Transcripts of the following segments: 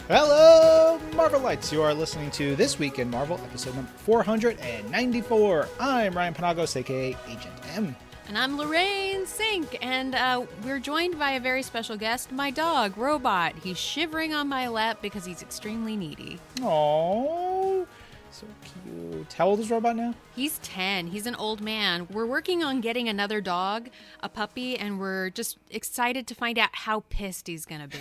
Hello, Marvelites! You are listening to This Week in Marvel, episode number 494. I'm Ryan Penagos, aka Agent M. And I'm Lorraine Sink, and we're joined by a very special guest, my dog, Robot. He's shivering on my lap because he's extremely needy. Aww, so cute. How old is Robot now? He's 10. He's an old man. We're working on getting another dog, a puppy, and we're just excited to find out how pissed he's going to be.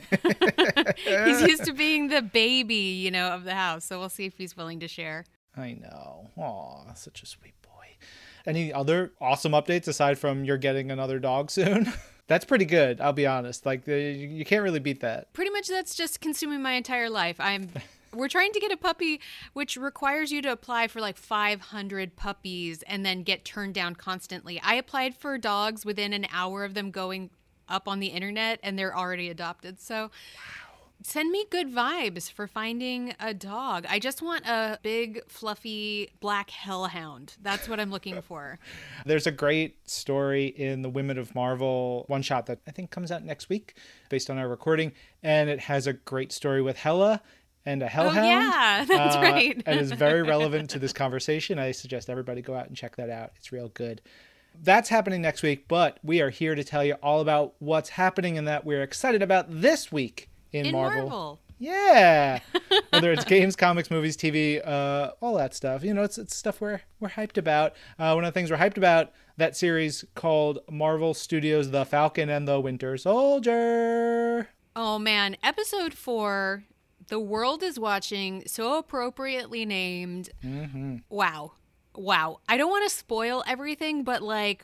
He's used to being the baby, of the house, so we'll see if he's willing to share. I know. Aw, such a sweet boy. Any other awesome updates aside from you're getting another dog soon? That's pretty good, I'll be honest. You can't really beat that. Pretty much that's just consuming my entire life. We're trying to get a puppy, which requires you to apply for 500 puppies and then get turned down constantly. I applied for dogs within an hour of them going up on the internet, and they're already adopted. So send me good vibes for finding a dog. I just want a big, fluffy, black hellhound. That's what I'm looking for. There's a great story in the Women of Marvel one-shot that I think comes out next week based on our recording, and it has a great story with Hela and a hellhound. Oh, yeah, that's right. And is very relevant to this conversation. I suggest everybody go out and check that out. It's real good. That's happening next week, but we are here to tell you all about what's happening and that we're excited about this week in Marvel. Yeah. Whether it's games, comics, movies, TV, all that stuff. It's stuff we're hyped about. One of the things we're hyped about, that series called Marvel Studios' The Falcon and the Winter Soldier. Oh, man. Episode 4, The World is Watching, so appropriately named. Mm-hmm. Wow. I don't want to spoil everything, but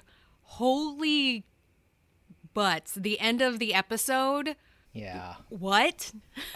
holy butts. The end of the episode. Yeah. What?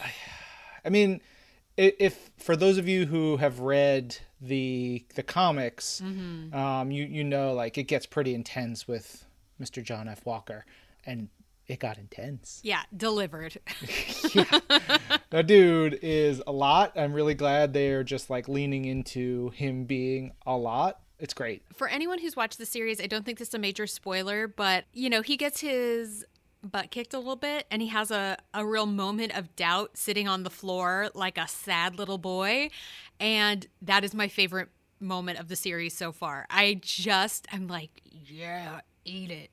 I mean, if for those of you who have read the comics, Mm-hmm. you know, it gets pretty intense with Mr. John F. Walker, and it got intense. Yeah, delivered. Yeah. That dude is a lot. I'm really glad they're just leaning into him being a lot. It's great. For anyone who's watched the series, I don't think this is a major spoiler, but, he gets his butt kicked a little bit, and he has a real moment of doubt sitting on the floor like a sad little boy. And that is my favorite moment of the series so far. I'm like, yeah, eat it.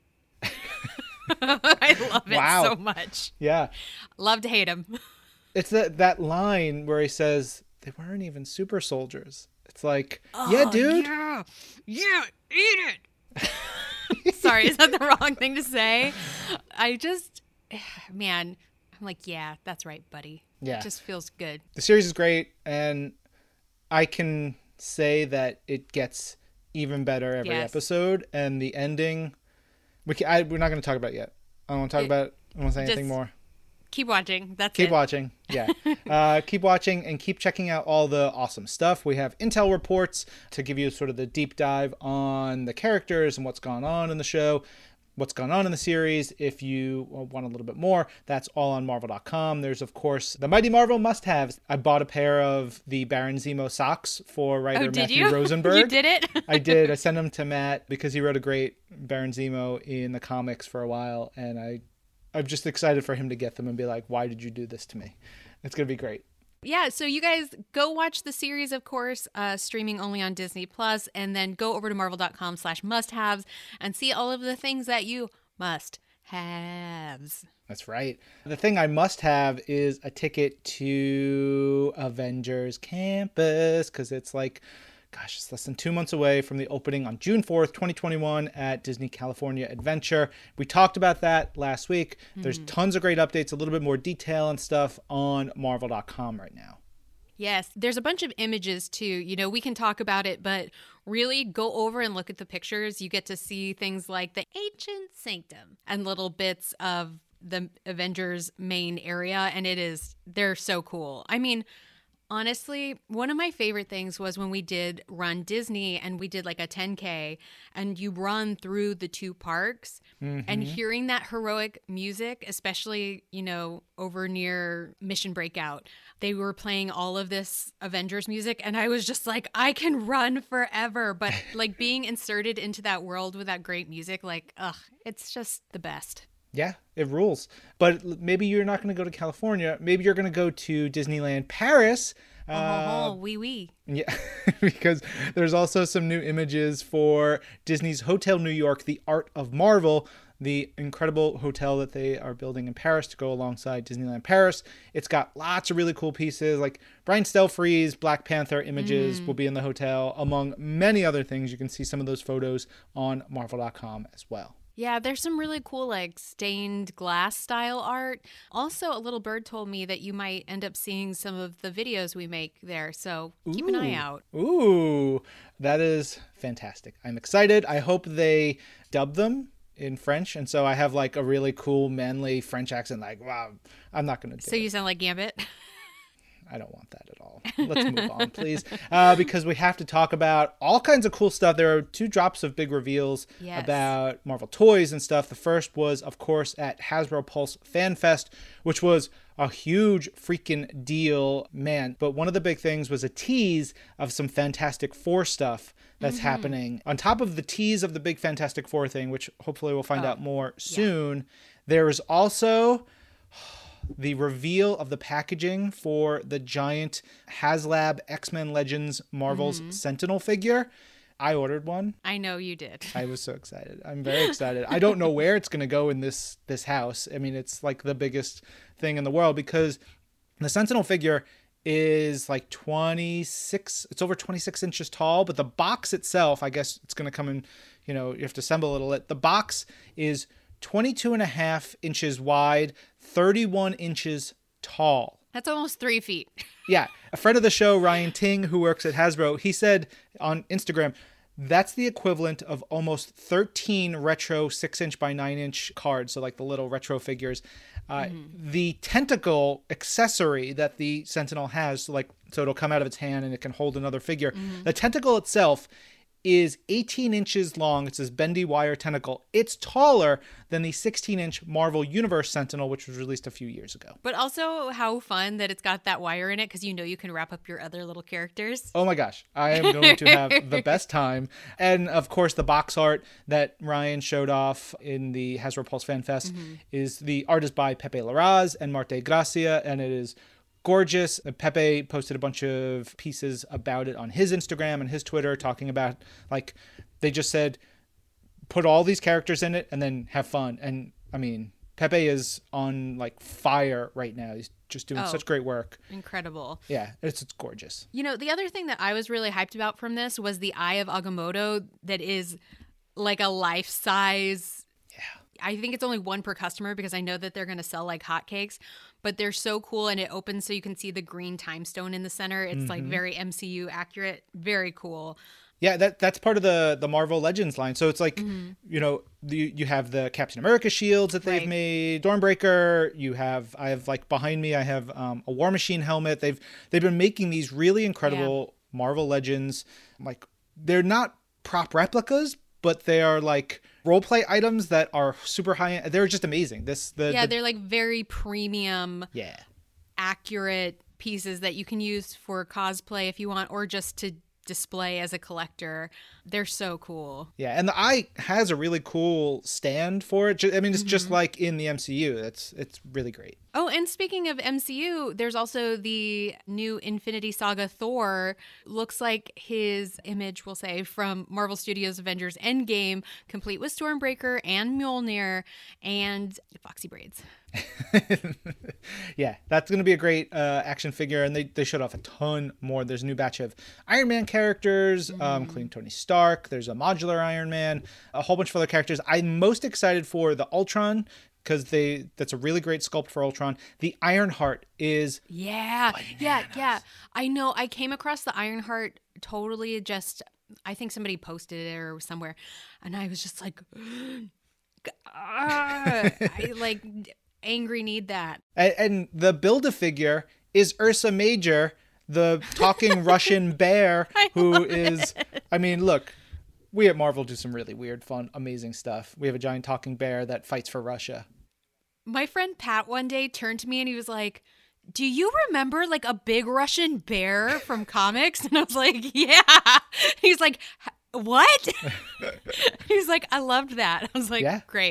I love it so much. Yeah. Love to hate him. It's that line where he says, they weren't even super soldiers. It's oh, yeah, dude. Yeah, eat it. Sorry, is that the wrong thing to say? Man, I'm like, yeah, that's right, buddy. Yeah. It just feels good. The series is great, and I can say that it gets even better every episode, and the ending, we're not going to talk about it yet. I don't want to talk about it. I don't want to say anything more. Keep watching. Keep watching. Yeah. Keep watching and keep checking out all the awesome stuff. We have intel reports to give you sort of the deep dive on the characters and what's gone on in the show, what's gone on in the series. If you want a little bit more, that's all on Marvel.com. There's, of course, the Mighty Marvel must-haves. I bought a pair of the Baron Zemo socks for writer Matthew Rosenberg. You did it? I did. I sent them to Matt because he wrote a great Baron Zemo in the comics for a while, and I'm just excited for him to get them and be like, why did you do this to me? It's going to be great. Yeah, so you guys go watch the series, of course, streaming only on Disney+, and then go over to marvel.com/must-haves and see all of the things that you must have. That's right. The thing I must have is a ticket to Avengers Campus, because it's it's less than 2 months away from the opening on June 4th, 2021 at Disney California Adventure. We talked about that last week. There's tons of great updates, a little bit more detail and stuff on Marvel.com right now. Yes, there's a bunch of images too. We can talk about it, but really go over and look at the pictures. You get to see things like the Ancient Sanctum and little bits of the Avengers main area, and they're so cool. I mean, honestly, one of my favorite things was when we did Run Disney and we did a 10K and you run through the two parks and hearing that heroic music, especially, over near Mission Breakout, they were playing all of this Avengers music and I was just like, I can run forever. But being inserted into that world with that great music, it's just the best. Yeah, it rules. But maybe you're not going to go to California. Maybe you're going to go to Disneyland Paris. Oui. Yeah, because there's also some new images for Disney's Hotel New York, The Art of Marvel, the incredible hotel that they are building in Paris to go alongside Disneyland Paris. It's got lots of really cool pieces, like Brian Stelfree's Black Panther images will be in the hotel, among many other things. You can see some of those photos on Marvel.com as well. Yeah, there's some really cool, like, stained glass style art. Also, a little bird told me that you might end up seeing some of the videos we make there. So keep an eye out. Ooh, that is fantastic. I'm excited. I hope they dub them in French. And so I have like a really cool, manly French accent. Like, wow, I'm not going to do it. So you sound like Gambit? I don't want that at all. Let's move on, please. Because we have to talk about all kinds of cool stuff. There are 2 drops of big reveals about Marvel toys and stuff. The first was, of course, at Hasbro Pulse Fan Fest, which was a huge freaking deal, man. But one of the big things was a tease of some Fantastic Four stuff that's happening. On top of the tease of the big Fantastic Four thing, which hopefully we'll find out more soon, there is also the reveal of the packaging for the giant HasLab X-Men Legends Marvel's Sentinel figure. I ordered one. I know you did. I was so excited. I'm very excited. I don't know where it's going to go in this house. I mean, it's like the biggest thing in the world because the Sentinel figure is like 26, it's over 26 inches tall, but the box itself, I guess it's going to come in, you know, you have to assemble it a little. The box is 22 and a half inches wide, 31 inches tall. That's almost 3 feet. Yeah. A friend of the show, Ryan Ting, who works at Hasbro, he said on Instagram, that's the equivalent of almost 13 retro 6-inch by 9-inch cards. So like the little retro figures. The tentacle accessory that the Sentinel has, so it'll come out of its hand and it can hold another figure. The tentacle itself is 18 inches long. It's this bendy wire tentacle. It's taller than the 16-inch Marvel Universe Sentinel, which was released a few years ago. But also how fun that it's got that wire in it because you know you can wrap up your other little characters. Oh my gosh. I am going to have the best time. And of course, the box art that Ryan showed off in the Hasbro Pulse Fan Fest is the art is by Pepe Larraz and Marte Gracia, and it is gorgeous. Pepe posted a bunch of pieces about it on his Instagram and his Twitter talking about, like, they just said, put all these characters in it and then have fun. And I mean, Pepe is on like fire right now. He's just doing such great work. Incredible. Yeah, it's gorgeous. You know, the other thing that I was really hyped about from this was the Eye of Agamotto that is like a life-size. Yeah. I think it's only one per customer because I know that they're going to sell like hotcakes, but they're so cool and it opens so you can see the green time stone in the center. It's like very MCU accurate. Very coul. Yeah, that's part of the Marvel Legends line. So it's like, you know, you have the Captain America shields that they've made, Stormbreaker. I have like behind me, I have a War Machine helmet. They've been making these really incredible Marvel Legends. Like, they're not prop replicas, but they are like role play items that are super high end. They're just amazing. They're like very premium, accurate pieces that you can use for cosplay if you want, or just to display as a collector. They're so cool. Yeah, and the Eye has a really cool stand for it. I mean, it's just like in the MCU. It's really great. Oh, and speaking of MCU, there's also the new Infinity Saga Thor. Looks like his image, we'll say, from Marvel Studios' Avengers Endgame, complete with Stormbreaker and Mjolnir and Foxy braids. Yeah, that's going to be a great action figure, and they showed off a ton more. There's a new batch of Iron Man characters, including Tony Stark. There's a modular Iron Man, a whole bunch of other characters. I'm most excited for the Ultron, because that's a really great sculpt for Ultron. The Ironheart is yeah. I know. I came across the Ironheart totally just, I think somebody posted it or somewhere, and I was just like, I like angry need that. And the Build-A-Figure is Ursa Major, the talking Russian bear, who is, I mean, look, we at Marvel do some really weird, fun, amazing stuff. We have a giant talking bear that fights for Russia. My friend Pat one day turned to me and he was like, do you remember like a big Russian bear from comics? And I was like, yeah. He's like, what? He's like, I loved that. I was like, great.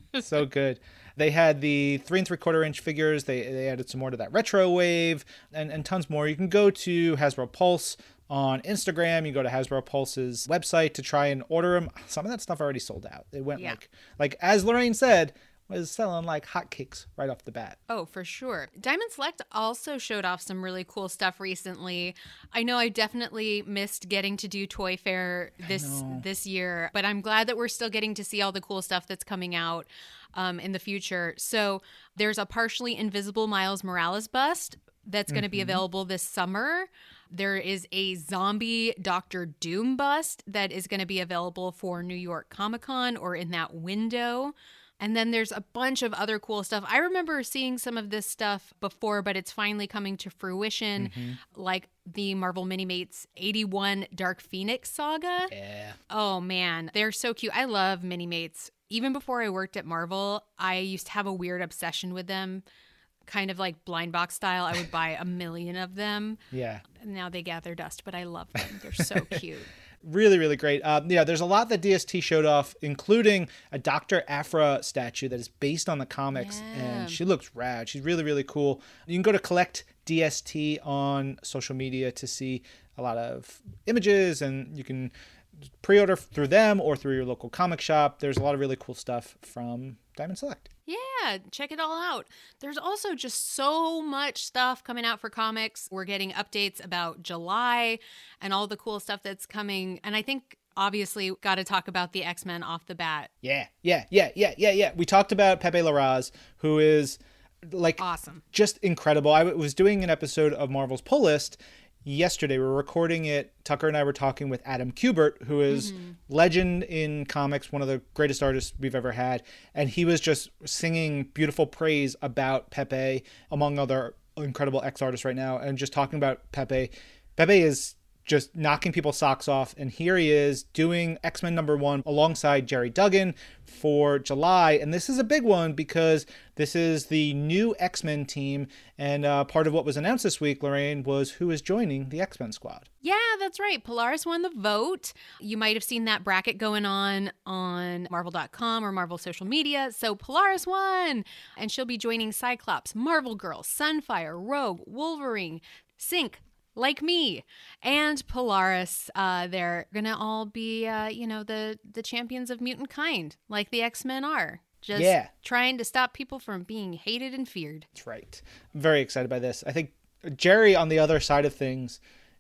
So good. They had the 3 3/4 inch figures. They added some more to that retro wave and tons more. You can go to Hasbro Pulse on Instagram. You go to Hasbro Pulse's website to try and order them. Some of that stuff already sold out. It went like as Lorraine said, was selling like hotcakes right off the bat. Oh, for sure. Diamond Select also showed off some really cool stuff recently. I know I definitely missed getting to do Toy Fair this year, but I'm glad that we're still getting to see all the cool stuff that's coming out in the future. So there's a partially invisible Miles Morales bust that's going to be available this summer. There is a zombie Doctor Doom bust that is going to be available for New York Comic Con or in that window. And then there's a bunch of other cool stuff. I remember seeing some of this stuff before, but it's finally coming to fruition, like the Marvel Minimates 81 Dark Phoenix saga. Yeah. Oh, man. They're so cute. I love Minimates. Even before I worked at Marvel, I used to have a weird obsession with them, kind of like blind box style. I would buy a million of them. Yeah. Now they gather dust, but I love them. They're so cute. Really, really great. There's a lot that DST showed off, including a Dr. Aphra statue that is based on the comics, and she looks rad. She's really, really cool. You can go to Collect DST on social media to see a lot of images, and you can pre-order through them or through your local comic shop. There's a lot of really cool stuff from Diamond Select. Yeah, check it all out. There's also just so much stuff coming out for comics. We're getting updates about July and all the cool stuff that's coming. And I think, obviously, got to talk about the X-Men off the bat. Yeah. We talked about Pepe Larraz, who is like awesome, just incredible. I was doing an episode of Marvel's Pull List yesterday. We were recording it. Tucker and I were talking with Adam Kubert, who is legend in comics, one of the greatest artists we've ever had. And he was just singing beautiful praise about Pepe, among other incredible X artists right now. And just talking about Pepe. Pepe is just knocking people's socks off. And here he is doing X-Men #1 alongside Jerry Duggan for July. And this is a big one because this is the new X-Men team. And part of what was announced this week, Lorraine, was who is joining the X-Men squad. Yeah, that's right. Polaris won the vote. You might have seen that bracket going on Marvel.com or Marvel social media. So Polaris won. And she'll be joining Cyclops, Marvel Girl, Sunfire, Rogue, Wolverine, Synch, like me, and Polaris. They're gonna all be the champions of mutant kind, like the X-Men are, just trying to stop people from being hated and feared. That's right. I'm very excited by this. I think Jerry, on the other side of things,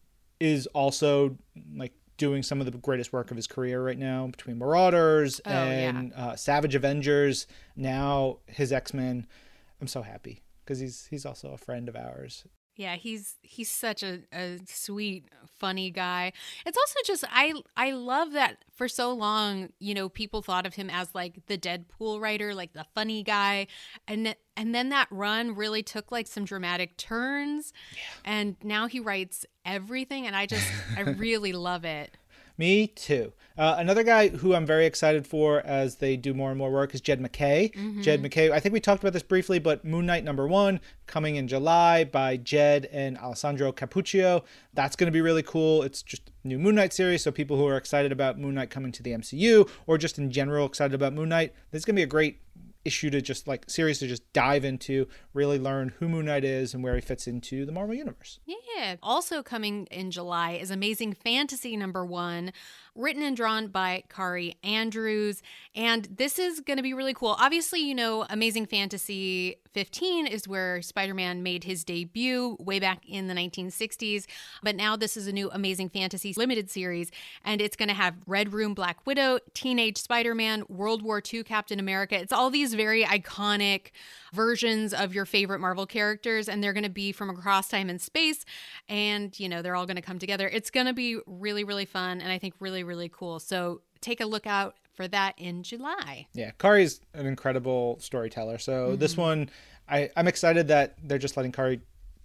is also like doing some of the greatest work of his career right now, between Marauders and Savage Avengers, now his X-Men. I'm so happy because he's also a friend of ours. Yeah, he's such a sweet, funny guy. It's also just, I love that for so long, people thought of him as like the Deadpool writer, like the funny guy. And then that run really took like some dramatic turns. Yeah. And now he writes everything. And I really love it. Me too. Another guy who I'm very excited for as they do more and more work is Jed MacKay. Jed MacKay, I think we talked about this briefly, but Moon Knight #1 coming in July by Jed and Alessandro Cappuccio. That's going to be really cool. It's just a new Moon Knight series, so people who are excited about Moon Knight coming to the MCU or just in general excited about Moon Knight, this is going to be a great issue to just like series to just dive into, really learn who Moon Knight is and where he fits into the Marvel Universe. Yeah. Also coming in July is Amazing Fantasy #1, written and drawn by Kari Andrews. And this is going to be really cool. Obviously, Amazing Fantasy 15 is where Spider-Man made his debut way back in the 1960s. But now this is a new Amazing Fantasy limited series. And it's going to have Red Room Black Widow, Teenage Spider-Man, World War II Captain America. It's all these very iconic versions of your favorite Marvel characters. And they're going to be from across time and space. And, they're all going to come together. It's going to be really, really fun. And I think really, really cool. So take a look out for that in July. Yeah, Kari's an incredible storyteller. So this one, I'm excited that they're just letting Kari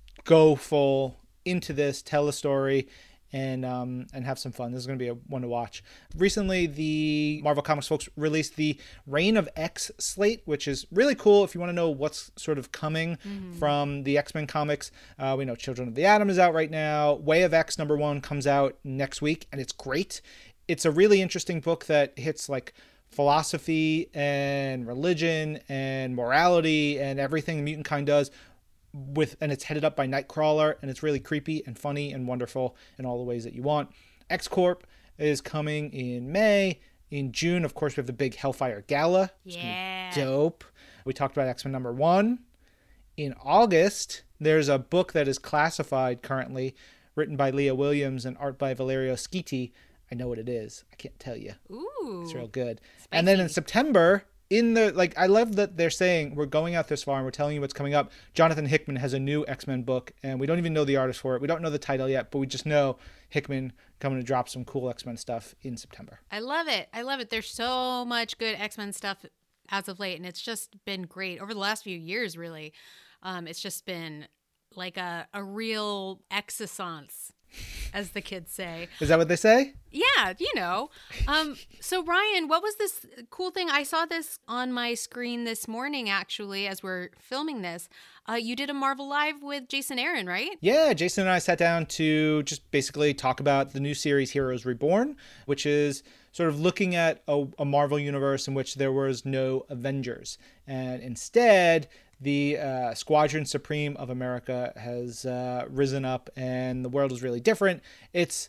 go full into this, tell a story, and have some fun. This is going to be a one to watch. Recently, the Marvel Comics folks released the Reign of X slate, which is really cool if you want to know what's sort of coming from the X-Men comics. We know Children of the Atom is out right now. Way of X #1 comes out next week, and it's great. It's a really interesting book that hits like philosophy and religion and morality and everything the mutant kind does and it's headed up by Nightcrawler, and it's really creepy and funny and wonderful in all the ways that you want. X-Corp is coming in May. In June, of course, we have the big Hellfire Gala. It's gonna be dope. We talked about X-Men #1. In August, there's a book that is classified currently, written by Leah Williams and art by Valerio Schiti. I know what it is. I can't tell you. Ooh. It's real good. Spicy. And then in September, I love that they're saying we're going out this far and we're telling you what's coming up. Jonathan Hickman has a new X-Men book, and we don't even know the artist for it. We don't know the title yet, but we just know Hickman coming to drop some cool X-Men stuff in September. I love it. I love it. There's so much good X-Men stuff as of late, and it's just been great over the last few years, really. It's just been like a real exercise, as the kids say. Is that what they say? Yeah, So Ryan, what was this cool thing? I saw this on my screen this morning, actually, as we're filming this. You did a Marvel Live with Jason Aaron, right? Yeah, Jason and I sat down to just basically talk about the new series Heroes Reborn, which is sort of looking at a Marvel universe in which there was no Avengers. And instead, the Squadron Supreme of America has risen up, and the world is really different. It's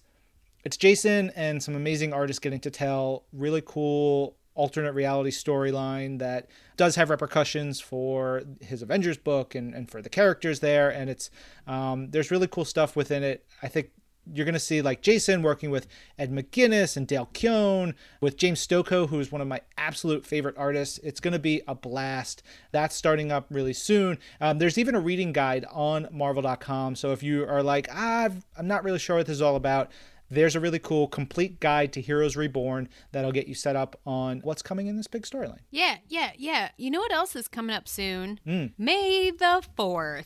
Jason and some amazing artists getting to tell really cool alternate reality storyline that does have repercussions for his Avengers book and for the characters there. And it's there's really cool stuff within it. I think you're going to see like Jason working with Ed McGuinness and Dale Keown, with James Stokoe, who is one of my absolute favorite artists. It's going to be a blast. That's starting up really soon. There's even a reading guide on Marvel.com. So if you are like, I'm not really sure what this is all about, there's a really cool complete guide to Heroes Reborn that'll get you set up on what's coming in this big storyline. Yeah. You know what else is coming up soon? May the 4th.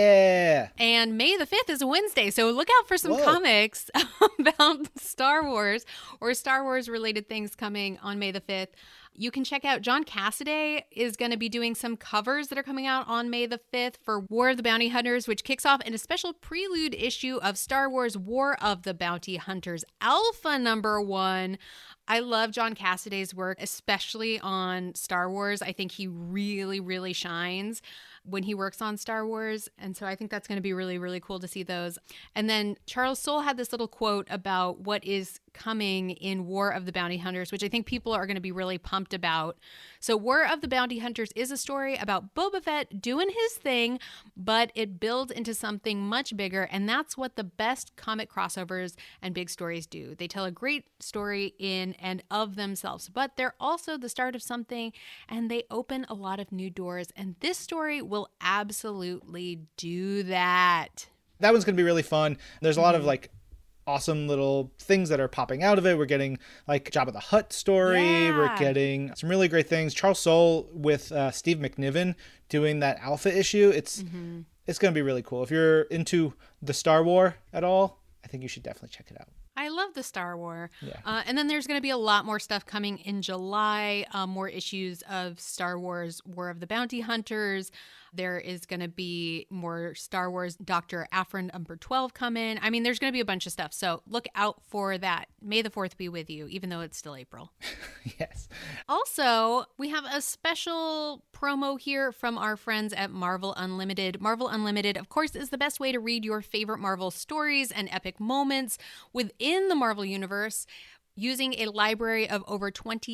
Yeah. And May the 5th is a Wednesday, so look out for some comics about Star Wars or Star Wars related things coming on May the 5th. You can check out John Cassaday is going to be doing some covers that are coming out on May the 5th for War of the Bounty Hunters, which kicks off in a special prelude issue of Star Wars War of the Bounty Hunters Alpha #1. I love John Cassaday's work, especially on Star Wars. I think he really, really shines when he works on Star Wars. And so I think that's going to be really, really cool to see those. And then Charles Soule had this little quote about what is coming in War of the Bounty Hunters, which I think people are going to be really pumped about. So War of the Bounty Hunters is a story about Boba Fett doing his thing, but it builds into something much bigger. And that's what the best comic crossovers and big stories do. They tell a great story in and of themselves, but they're also the start of something, and they open a lot of new doors. And this story will absolutely do that. That one's going to be really fun. There's a lot of like awesome little things that are popping out of it. We're getting like Jabba the Hutt story. Yeah. We're getting some really great things. Charles Soule with Steve McNiven doing that Alpha issue. It's going to be really cool. If you're into the Star Wars at all, I think you should definitely check it out. I love the Star Wars. Yeah. And then there's going to be a lot more stuff coming in July, more issues of Star Wars War of the Bounty Hunters. There is going to be more Star Wars Dr. Aphra #12 coming. I mean, there's going to be a bunch of stuff. So look out for that. May the 4th be with you, even though it's still April. Yes. Also, we have a special promo here from our friends at Marvel Unlimited. Marvel Unlimited, of course, is the best way to read your favorite Marvel stories and epic moments within the Marvel Universe, using a library of over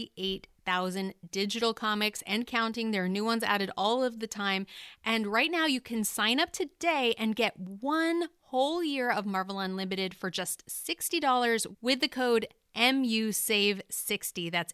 28,000 digital comics and counting. There are new ones added all of the time. And right now you can sign up today and get one whole year of Marvel Unlimited for just $60 with the code MUSAVE60. That's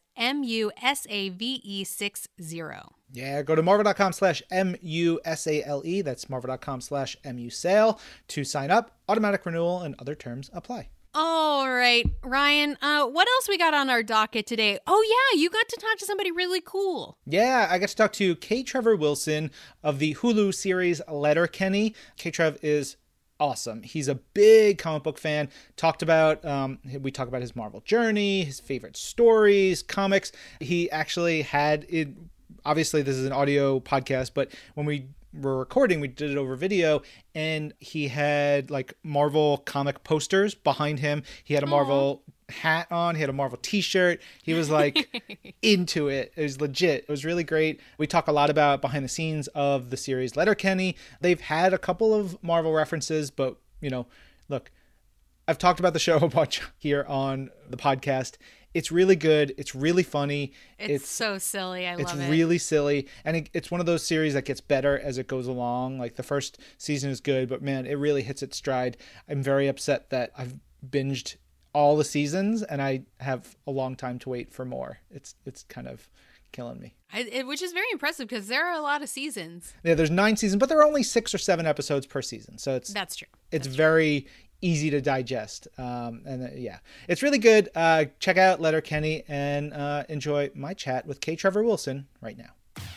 MUSAVE60. Yeah, go to marvel.com/MUSALE. That's marvel.com/MUSALE to sign up. Automatic renewal and other terms apply. All right, Ryan, what else we got on our docket today? Oh, yeah, you got to talk to somebody really cool. Yeah, I got to talk to K. Trevor Wilson of the Hulu series Letterkenny. K. Trev is awesome. He's a big comic book fan. We talk about his Marvel journey, his favorite stories, comics. He actually had it. Obviously, this is an audio podcast, but when we were recording, we did it over video, and he had like Marvel comic posters behind him. He had a Marvel hat on. He had a Marvel t-shirt. He was like into it. It was legit. It was really great. We talk a lot about behind the scenes of the series Letterkenny. They've had a couple of Marvel references, but look, I've talked about the show a bunch here on the podcast. It's really good. It's really funny. It's so silly. I love it. It's really silly. And it's one of those series that gets better as it goes along. Like the first season is good, but man, it really hits its stride. I'm very upset that I've binged all the seasons and I have a long time to wait for more. It's kind of killing me. Which is very impressive because there are a lot of seasons. Yeah, there's 9 seasons, but there are only 6 or 7 episodes per season. So that's true. It's very easy to digest. Yeah, it's really good. Check out Letterkenny and enjoy my chat with K. Trevor Wilson right now.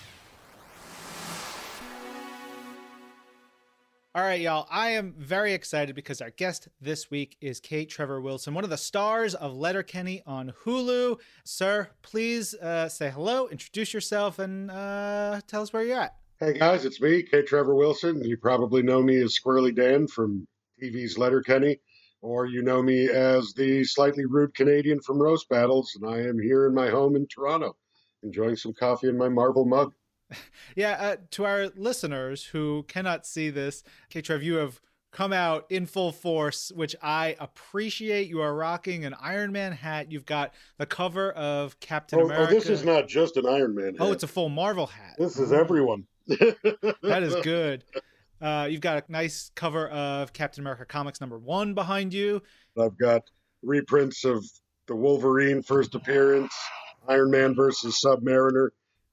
All right, y'all. I am very excited because our guest this week is K. Trevor Wilson, one of the stars of Letterkenny on Hulu. Sir, please say hello, introduce yourself, and tell us where you're at. Hey, guys, it's me, K. Trevor Wilson. You probably know me as Squirrely Dan from TV's Letterkenny, or you know me as the slightly rude Canadian from Roast Battles, and I am here in my home in Toronto, enjoying some coffee in my Marvel mug. Yeah, to our listeners who cannot see this, K-Trev, you have come out in full force, which I appreciate. You are rocking an Iron Man hat. You've got the cover of Captain America. Oh, this is not just an Iron Man hat. Oh, it's a full Marvel hat. This is everyone. That is good. You've got a nice cover of Captain America Comics #1 behind you. I've got reprints of the Wolverine first appearance, Iron Man versus Submariner.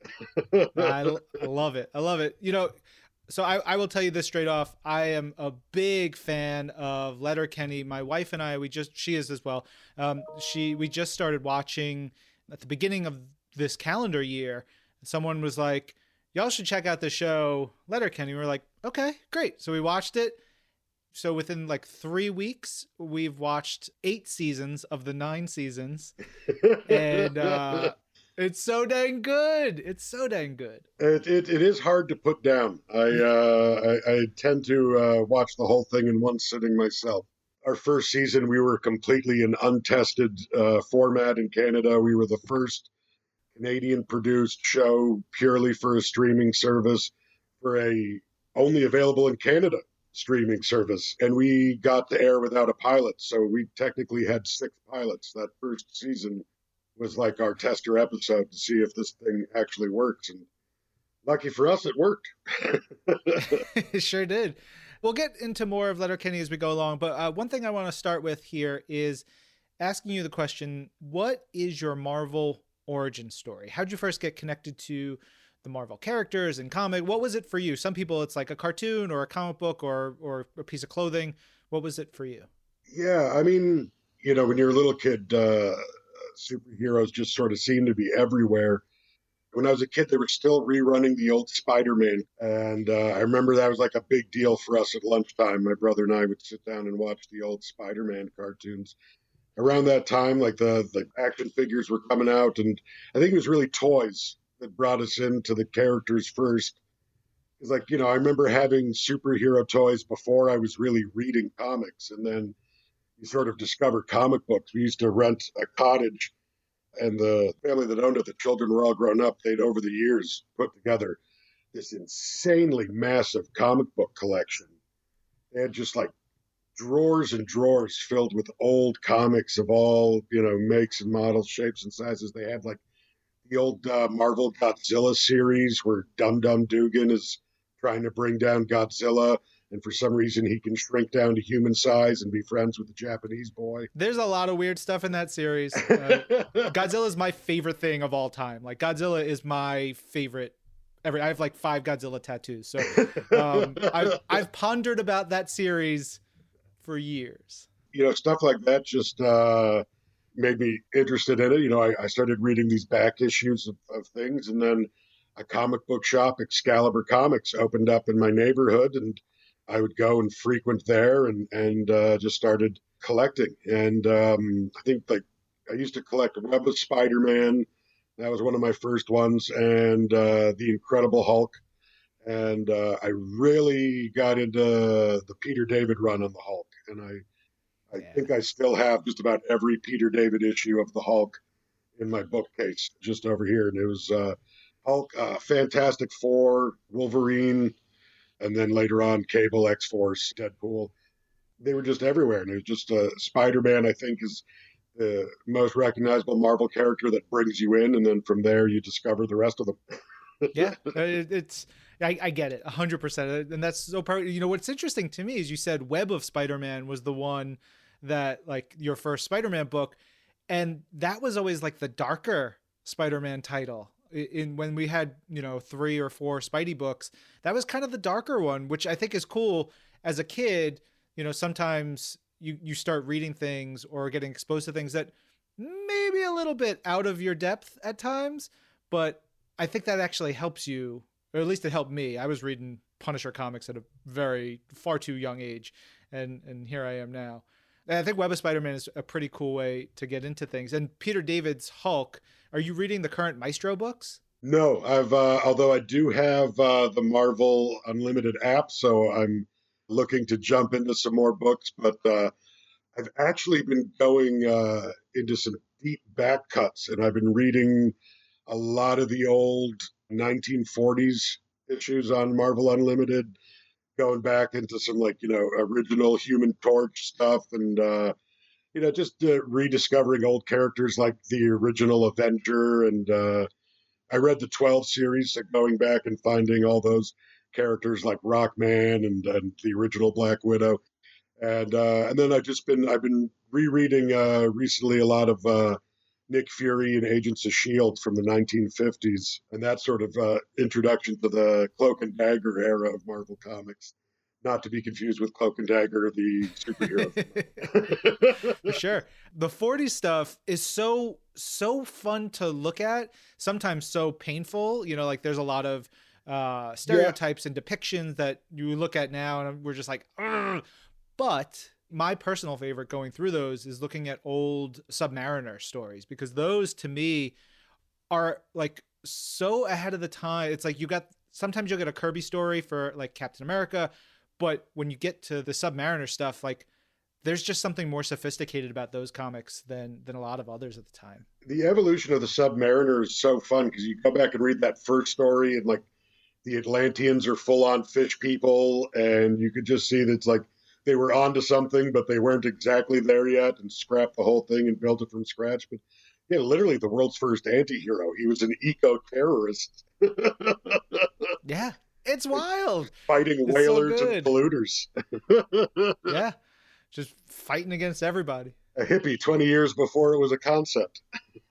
I love it. I love it. So I will tell you this straight off. I am a big fan of Letterkenny. My wife and I, she is as well. We just started watching at the beginning of this calendar year. Someone was like, y'all should check out the show Letterkenny. We were like, okay, great. So we watched it. So within like 3 weeks, we've watched 8 seasons of the 9 seasons. And, it's so dang good. It's so dang good. It is hard to put down. I tend to watch the whole thing in one sitting myself. Our first season, we were completely an untested format in Canada. We were the first Canadian-produced show purely for a streaming service, for a only available in Canada streaming service. And we got to air without a pilot. So we technically had 6 pilots that first season. Was like our tester episode to see if this thing actually works. And lucky for us, it worked. It sure did. We'll get into more of Letterkenny as we go along. But one thing I want to start with here is asking you the question, what is your Marvel origin story? How'd you first get connected to the Marvel characters and comic? What was it for you? Some people, it's like a cartoon or a comic book or a piece of clothing. What was it for you? Yeah, I mean, when you're a little kid, superheroes just sort of seem to be everywhere. When I was a kid, they were still rerunning the old Spider-Man. And I remember that was like a big deal for us at lunchtime. My brother and I would sit down and watch the old Spider-Man cartoons. Around that time, like the action figures were coming out. And I think it was really toys that brought us into the characters first. It's like, I remember having superhero toys before I was really reading comics. And then you sort of discover comic books. We used to rent a cottage, and the family that owned it, the children were all grown up. They'd, over the years, put together this insanely massive comic book collection. They had just like drawers and drawers filled with old comics of all, makes and models, shapes and sizes. They had like the old Marvel Godzilla series where Dum Dum Dugan is trying to bring down Godzilla. And for some reason, he can shrink down to human size and be friends with the Japanese boy. There's a lot of weird stuff in that series. Godzilla is my favorite thing of all time. Like, Godzilla is my favorite. I have like 5 Godzilla tattoos. So I've pondered about that series for years. Stuff like that just made me interested in it. I started reading these back issues of things. And then a comic book shop, Excalibur Comics, opened up in my neighborhood. And I would go and frequent there and just started collecting. And I think I used to collect Web of Spider-Man. That was one of my first ones. And The Incredible Hulk. And I really got into the Peter David run on the Hulk. And I Yeah. think I still have just about every Peter David issue of the Hulk in my bookcase just over here. And it was Hulk, Fantastic Four, Wolverine, and then later on Cable, X Force, Deadpool. They were just everywhere. And it was just Spider Man, I think, is the most recognizable Marvel character that brings you in. And then from there, you discover the rest of them. Yeah, I get it 100%. And that's so part, what's interesting to me is you said Web of Spider-Man was the one that like your first Spider-Man book. And that was always like the darker Spider-Man title in when we had, 3 or 4 Spidey books, that was kind of the darker one, which I think is cool as a kid. Sometimes you start reading things or getting exposed to things that maybe a little bit out of your depth at times, but I think that actually helps you, or at least it helped me. I was reading Punisher comics at a far too young age, and here I am now. And I think Web of Spider-Man is a pretty cool way to get into things. And Peter David's Hulk, are you reading the current Maestro books? No, I've although I do have the Marvel Unlimited app, so I'm looking to jump into some more books. But I've actually been going into some deep back cuts, and I've been reading a lot of the old 1940s issues on Marvel Unlimited, going back into some original Human Torch stuff, and just rediscovering old characters like the original Avenger, and I read the 12 series, so going back and finding all those characters like Rockman and the original Black Widow, and then I've been rereading recently a lot of Nick Fury and Agents of S.H.I.E.L.D. from the 1950s, and that sort of introduction to the Cloak and Dagger era of Marvel Comics. Not to be confused with Cloak and Dagger, the superhero. For sure. The 40s stuff is so fun to look at, sometimes so painful. Like there's a lot of stereotypes and depictions that you look at now and we're just like, ugh. But my personal favorite going through those is looking at old Submariner stories, because those to me are like so ahead of the time. It's like sometimes you'll get a Kirby story for like Captain America, but when you get to the Submariner stuff, like there's just something more sophisticated about those comics than a lot of others at the time. The evolution of the Submariner is so fun because you go back and read that first story and like the Atlanteans are full on fish people, and you could just see that it's like they were onto something, but they weren't exactly there yet, and scrapped the whole thing and built it from scratch. But yeah, literally the world's first anti-hero. He was an eco-terrorist. Yeah, it's wild. Fighting it's whalers so and polluters. Yeah, just fighting against everybody. A hippie 20 years before it was a concept.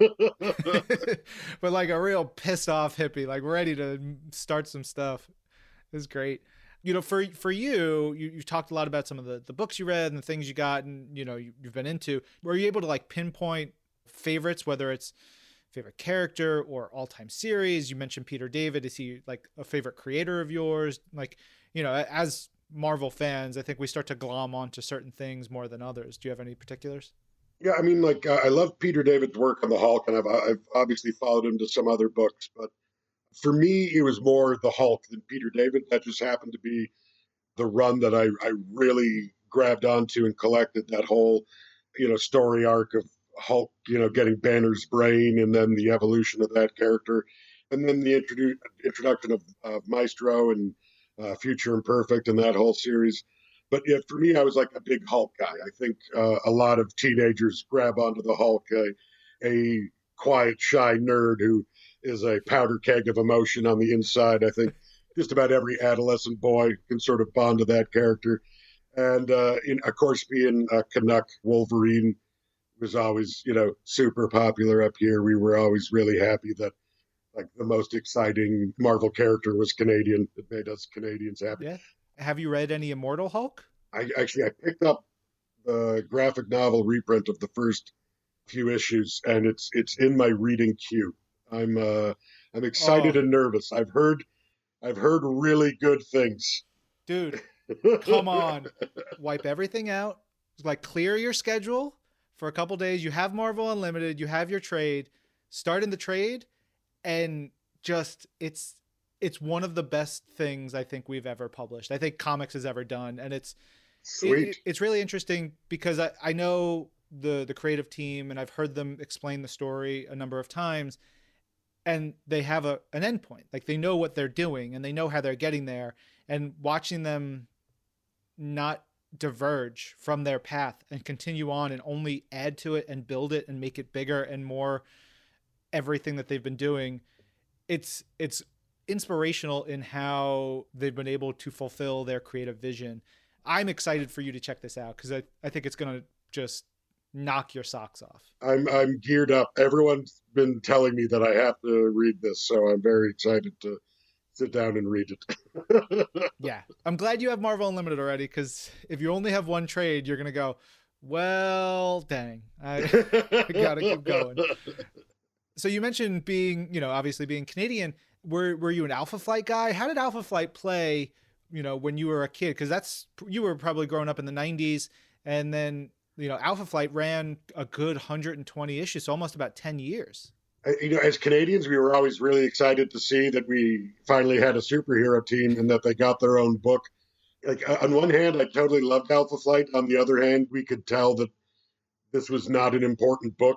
But like a real pissed off hippie, like ready to start some stuff. It's great. For you've talked a lot about some of the books you read and the things you got and, you've been into. Were you able to like pinpoint favorites, whether it's favorite character or all-time series? You mentioned Peter David. Is he like a favorite creator of yours? Like, as Marvel fans, I think we start to glom onto certain things more than others. Do you have any particulars? Yeah, I mean, I love Peter David's work on the Hulk, and I've obviously followed him to some other books, but for me, it was more the Hulk than Peter David. That just happened to be the run that I really grabbed onto and collected, that whole, story arc of Hulk, getting Banner's brain, and then the evolution of that character, and then the introduction of Maestro and Future Imperfect and that whole series. But yeah, for me, I was like a big Hulk guy. I think a lot of teenagers grab onto the Hulk, a quiet, shy nerd who is a powder keg of emotion on the inside. I think just about every adolescent boy can sort of bond to that character. And of course, being a Canuck, Wolverine was always, super popular up here. We were always really happy that like the most exciting Marvel character was Canadian. It made us Canadians happy. Yeah. Have you read any Immortal Hulk? I picked up the graphic novel reprint of the first few issues, and it's in my reading queue. I'm excited and nervous. I've heard really good things. Dude, come on. Wipe everything out. Like clear your schedule for a couple days. You have Marvel Unlimited, you have your trade. Start in the trade, and just it's one of the best things I think we've ever published. I think comics has ever done, and it's Sweet. It's really interesting because I know the creative team, and I've heard them explain the story a number of times, and they have an end point. Like, they know what they're doing and they know how they're getting there, and watching them not diverge from their path and continue on and only add to it and build it and make it bigger and more everything that they've been doing. It's inspirational in how they've been able to fulfill their creative vision. I'm excited for you to check this out because I think it's going to just knock your socks off. I'm geared up. Everyone's been telling me that I have to read this, so I'm very excited to sit down and read it. Yeah. I'm glad you have Marvel Unlimited already, because if you only have one trade, you're going to go, well, dang, I got to keep going. So you mentioned being, obviously being Canadian. Were you an Alpha Flight guy? How did Alpha Flight play, when you were a kid? Because you were probably growing up in the 90s, and then, Alpha Flight ran a good 120 issues, so almost about 10 years. As Canadians, we were always really excited to see that we finally had a superhero team and that they got their own book. Like, on one hand, I totally loved Alpha Flight. On the other hand, we could tell that this was not an important book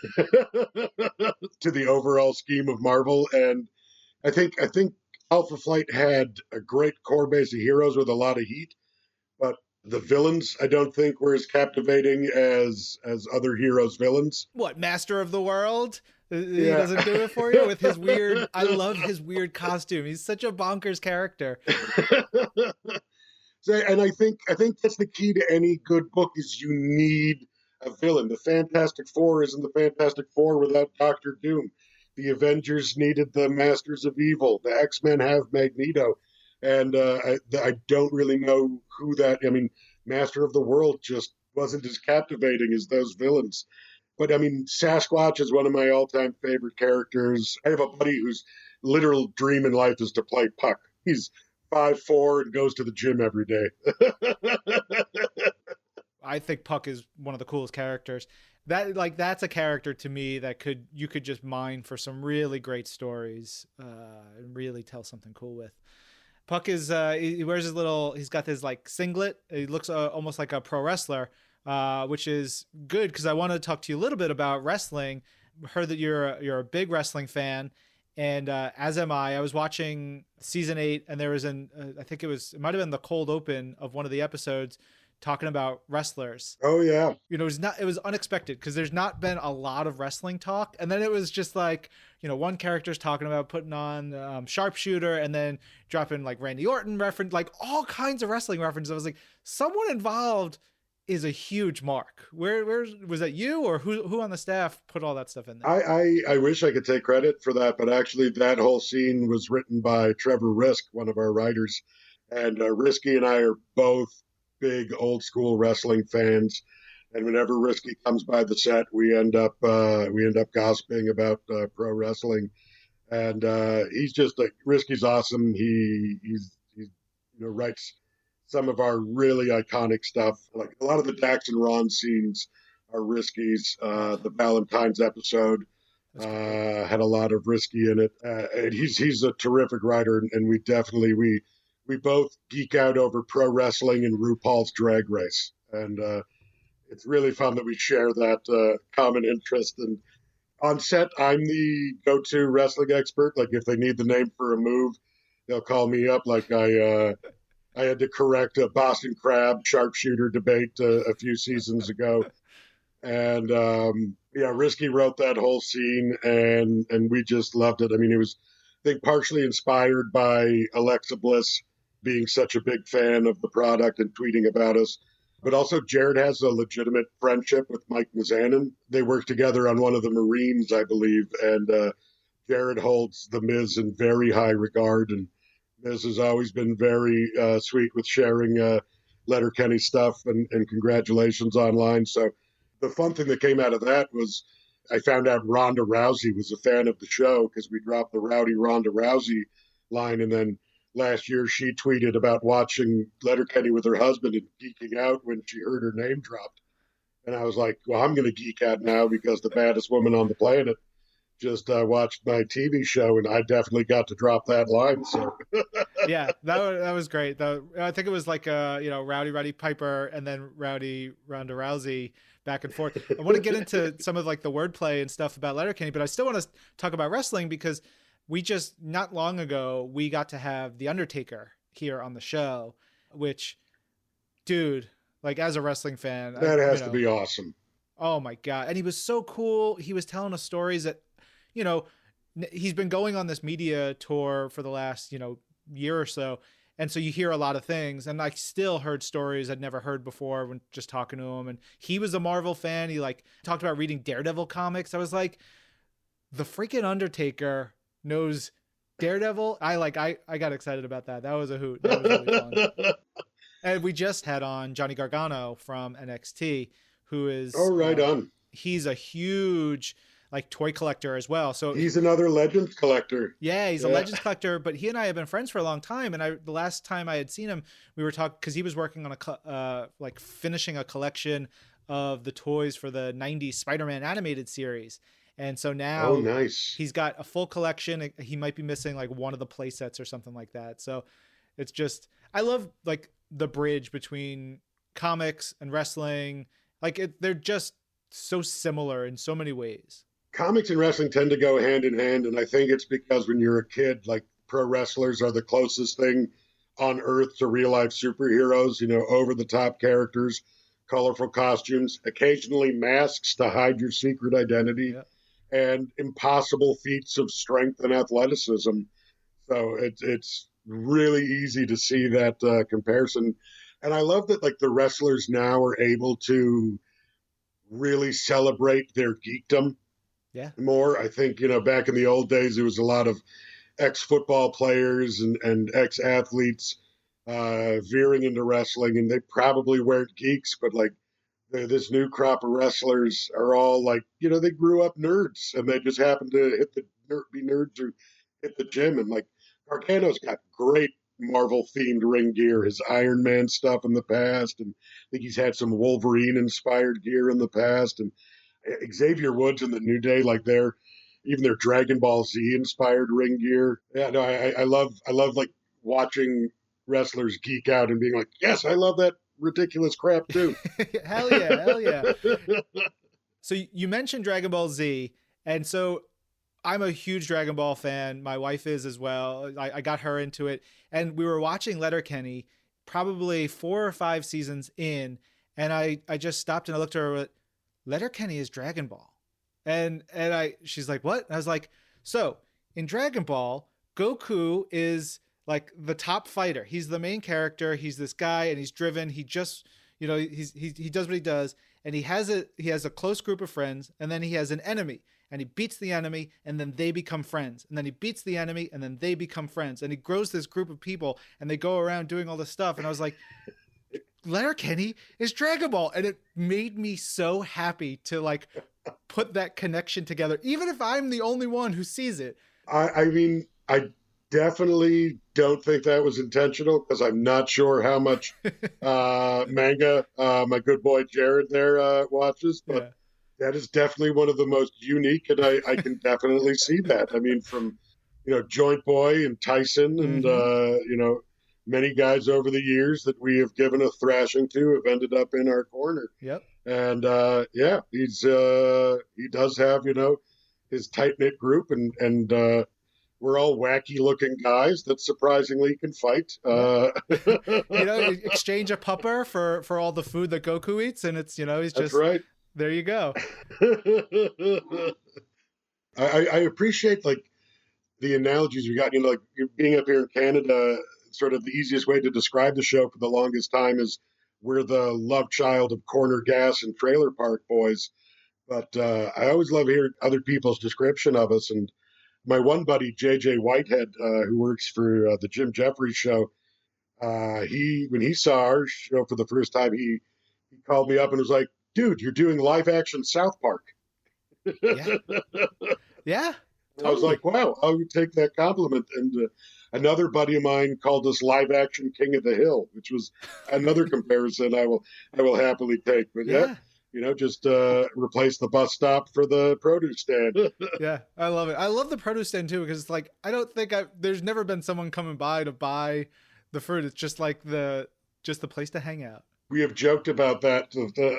to the overall scheme of Marvel. And I think Alpha Flight had a great core base of heroes with a lot of heat, but the villains, I don't think, were as captivating as other heroes' villains. What, Master of the World? He doesn't do it for you with his weird... I love his weird costume. He's such a bonkers character. And I think that's the key to any good book is you need a villain. The Fantastic Four isn't the Fantastic Four without Doctor Doom. The Avengers needed the Masters of Evil. The X-Men have Magneto. And I don't really know who that... I mean, Master of the World just wasn't as captivating as those villains. But, I mean, Sasquatch is one of my all-time favorite characters. I have a buddy whose literal dream in life is to play Puck. He's 5'4" and goes to the gym every day. I think Puck is one of the coolest characters. That's a character to me that you could just mine for some really great stories and really tell something cool with. Puck is he wears he's got his like singlet. He looks almost like a pro wrestler, which is good because I want to talk to you a little bit about wrestling. Heard that you're a big wrestling fan, and as am I. I was watching season 8, and there was I think it might have been the cold open of one of the episodes talking about wrestlers. Oh yeah. It was unexpected because there's not been a lot of wrestling talk. And then it was just like, one character's talking about putting on Sharpshooter and then dropping like Randy Orton reference, like all kinds of wrestling references. I was like, someone involved is a huge mark. Where was that, you or who on the staff put all that stuff in there? I wish I could take credit for that, but actually that whole scene was written by Trevor Risk, one of our writers. And Risky and I are both big old school wrestling fans, and whenever Risky comes by the set, we end up gossiping about pro wrestling. And he's just like, Risky's awesome. He writes some of our really iconic stuff. Like a lot of the Dax and Ron scenes are Risky's. The Valentine's episode had a lot of Risky in it. And he's a terrific writer, and we both geek out over pro wrestling and RuPaul's Drag Race. And it's really fun that we share that common interest. And on set, I'm the go-to wrestling expert. Like if they need the name for a move, they'll call me up. Like I had to correct a Boston Crab sharpshooter debate a few seasons ago. And Risky wrote that whole scene, and we just loved it. I mean, it was, I think, partially inspired by Alexa Bliss being such a big fan of the product and tweeting about us. But also Jared has a legitimate friendship with Mike Mizanin. They work together on one of the Marines, I believe, and Jared holds The Miz in very high regard, and Miz has always been very sweet with sharing Letterkenny stuff and congratulations online. So the fun thing that came out of that was I found out Ronda Rousey was a fan of the show because we dropped the Rowdy Ronda Rousey line, and then last year she tweeted about watching Letterkenny with her husband and geeking out when she heard her name dropped. And I was like, well, I'm going to geek out now because the baddest woman on the planet just watched my TV show, and I definitely got to drop that line. So Yeah, that was great. I think it was like Rowdy Roddy Piper and then Rowdy Ronda Rousey back and forth. I want to get into some of like the wordplay and stuff about Letterkenny, but I still want to talk about wrestling because we just not long ago we got to have The Undertaker here on the show, which, dude, like as a wrestling fan, that has to be awesome. Oh my God. And he was so cool. He was telling us stories that, he's been going on this media tour for the last, year or so. And so you hear a lot of things, and I still heard stories I'd never heard before when just talking to him. And he was a Marvel fan. He like talked about reading Daredevil comics. I was like, the freaking Undertaker knows Daredevil. I got excited about that. That was a hoot. That was really fun. And we just had on Johnny Gargano from NXT, who is on. He's a huge like toy collector as well. So he's another Legends collector. Yeah, he's a Legends collector, but he and I have been friends for a long time. And the last time I had seen him, we were talking because he was working on finishing a collection of the toys for the 90s Spider-Man animated series. And so now nice. He's got a full collection. He might be missing like one of the play sets or something like that. So it's just, I love like the bridge between comics and wrestling. Like they're just so similar in so many ways. Comics and wrestling tend to go hand in hand, and I think it's because when you're a kid, like pro wrestlers are the closest thing on earth to real life superheroes, over the top characters, colorful costumes, occasionally masks to hide your secret identity, and impossible feats of strength and athleticism. So it's really easy to see that comparison. And I love that like the wrestlers now are able to really celebrate their geekdom more. I think, back in the old days, there was a lot of ex-football players and ex-athletes veering into wrestling, and they probably weren't geeks, but like this new crop of wrestlers are all like, they grew up nerds, and they just happen to be nerds who hit the gym. And like Gargano's got great Marvel-themed ring gear, his Iron Man stuff in the past, and I think he's had some Wolverine-inspired gear in the past, and Xavier Woods and the New Day, like their Dragon Ball Z inspired ring gear. Yeah, no, I love like watching wrestlers geek out and being like, yes, I love that ridiculous crap too. Hell yeah. So you mentioned Dragon Ball Z, and so I'm a huge Dragon Ball fan. My wife is as well. I got her into it, and we were watching Letterkenny probably 4 or 5 seasons in, and I just stopped and I looked at her. Letterkenny is Dragon Ball. And she's like, what? And I was like, so in Dragon Ball, Goku is like the top fighter. He's the main character. He's this guy and he's driven. He just, he does what he does. And he has a close group of friends, and then he has an enemy, and he beats the enemy, and then they become friends. And then he beats the enemy, and then they become friends. And he grows this group of people, and they go around doing all this stuff. And I was like, Letterkenny is Dragon Ball, and it made me so happy to like put that connection together, even if I'm the only one who sees it. I mean, I definitely don't think that was intentional, because I'm not sure how much manga my good boy Jared there watches, but that is definitely one of the most unique, and I can definitely see that. I mean, from Joint Boy and Tyson and many guys over the years that we have given a thrashing to have ended up in our corner. Yep. And he does have his tight knit group, and we're all wacky looking guys that surprisingly can fight. Exchange a pupper for all the food that Goku eats, and it's he's just That's right. There you go. I appreciate like the analogies we got. Like being up here in Canada, sort of the easiest way to describe the show for the longest time is we're the love child of corner gas and trailer park boys. But I always love hearing other people's description of us. And my one buddy, JJ Whitehead, who works for the Jim Jeffries show, when he saw our show for the first time, he called me up and was like, dude, you're doing live action South Park. Yeah. Totally. I was like, wow, I would take that compliment. And another buddy of mine called us live action King of the Hill, which was another comparison I will happily take. But Just replace the bus stop for the produce stand. Yeah, I love it. I love the produce stand too, because it's like, I don't think there's never been someone coming by to buy the fruit. It's just like just the place to hang out. We have joked about that.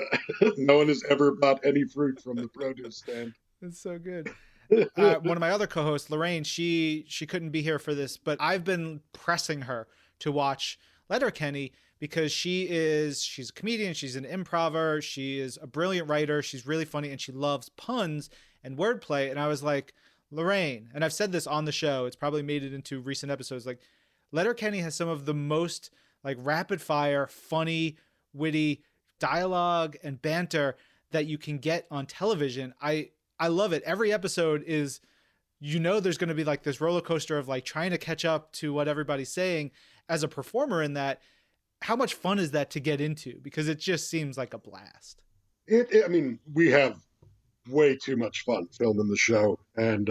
No one has ever bought any fruit from the produce stand. It's so good. One of my other co-hosts, Lorraine, she couldn't be here for this, but I've been pressing her to watch Letterkenny because she's a comedian, she's an improver, she is a brilliant writer, she's really funny, and she loves puns and wordplay. And I was like, Lorraine, and I've said this on the show, it's probably made it into recent episodes, like, Letterkenny has some of the most like rapid fire, funny, witty dialogue and banter that you can get on television. I love it. Every episode is, there's going to be like this roller coaster of like trying to catch up to what everybody's saying. As a performer in that, how much fun is that to get into? Because it just seems like a blast. I mean, we have way too much fun filming the show, and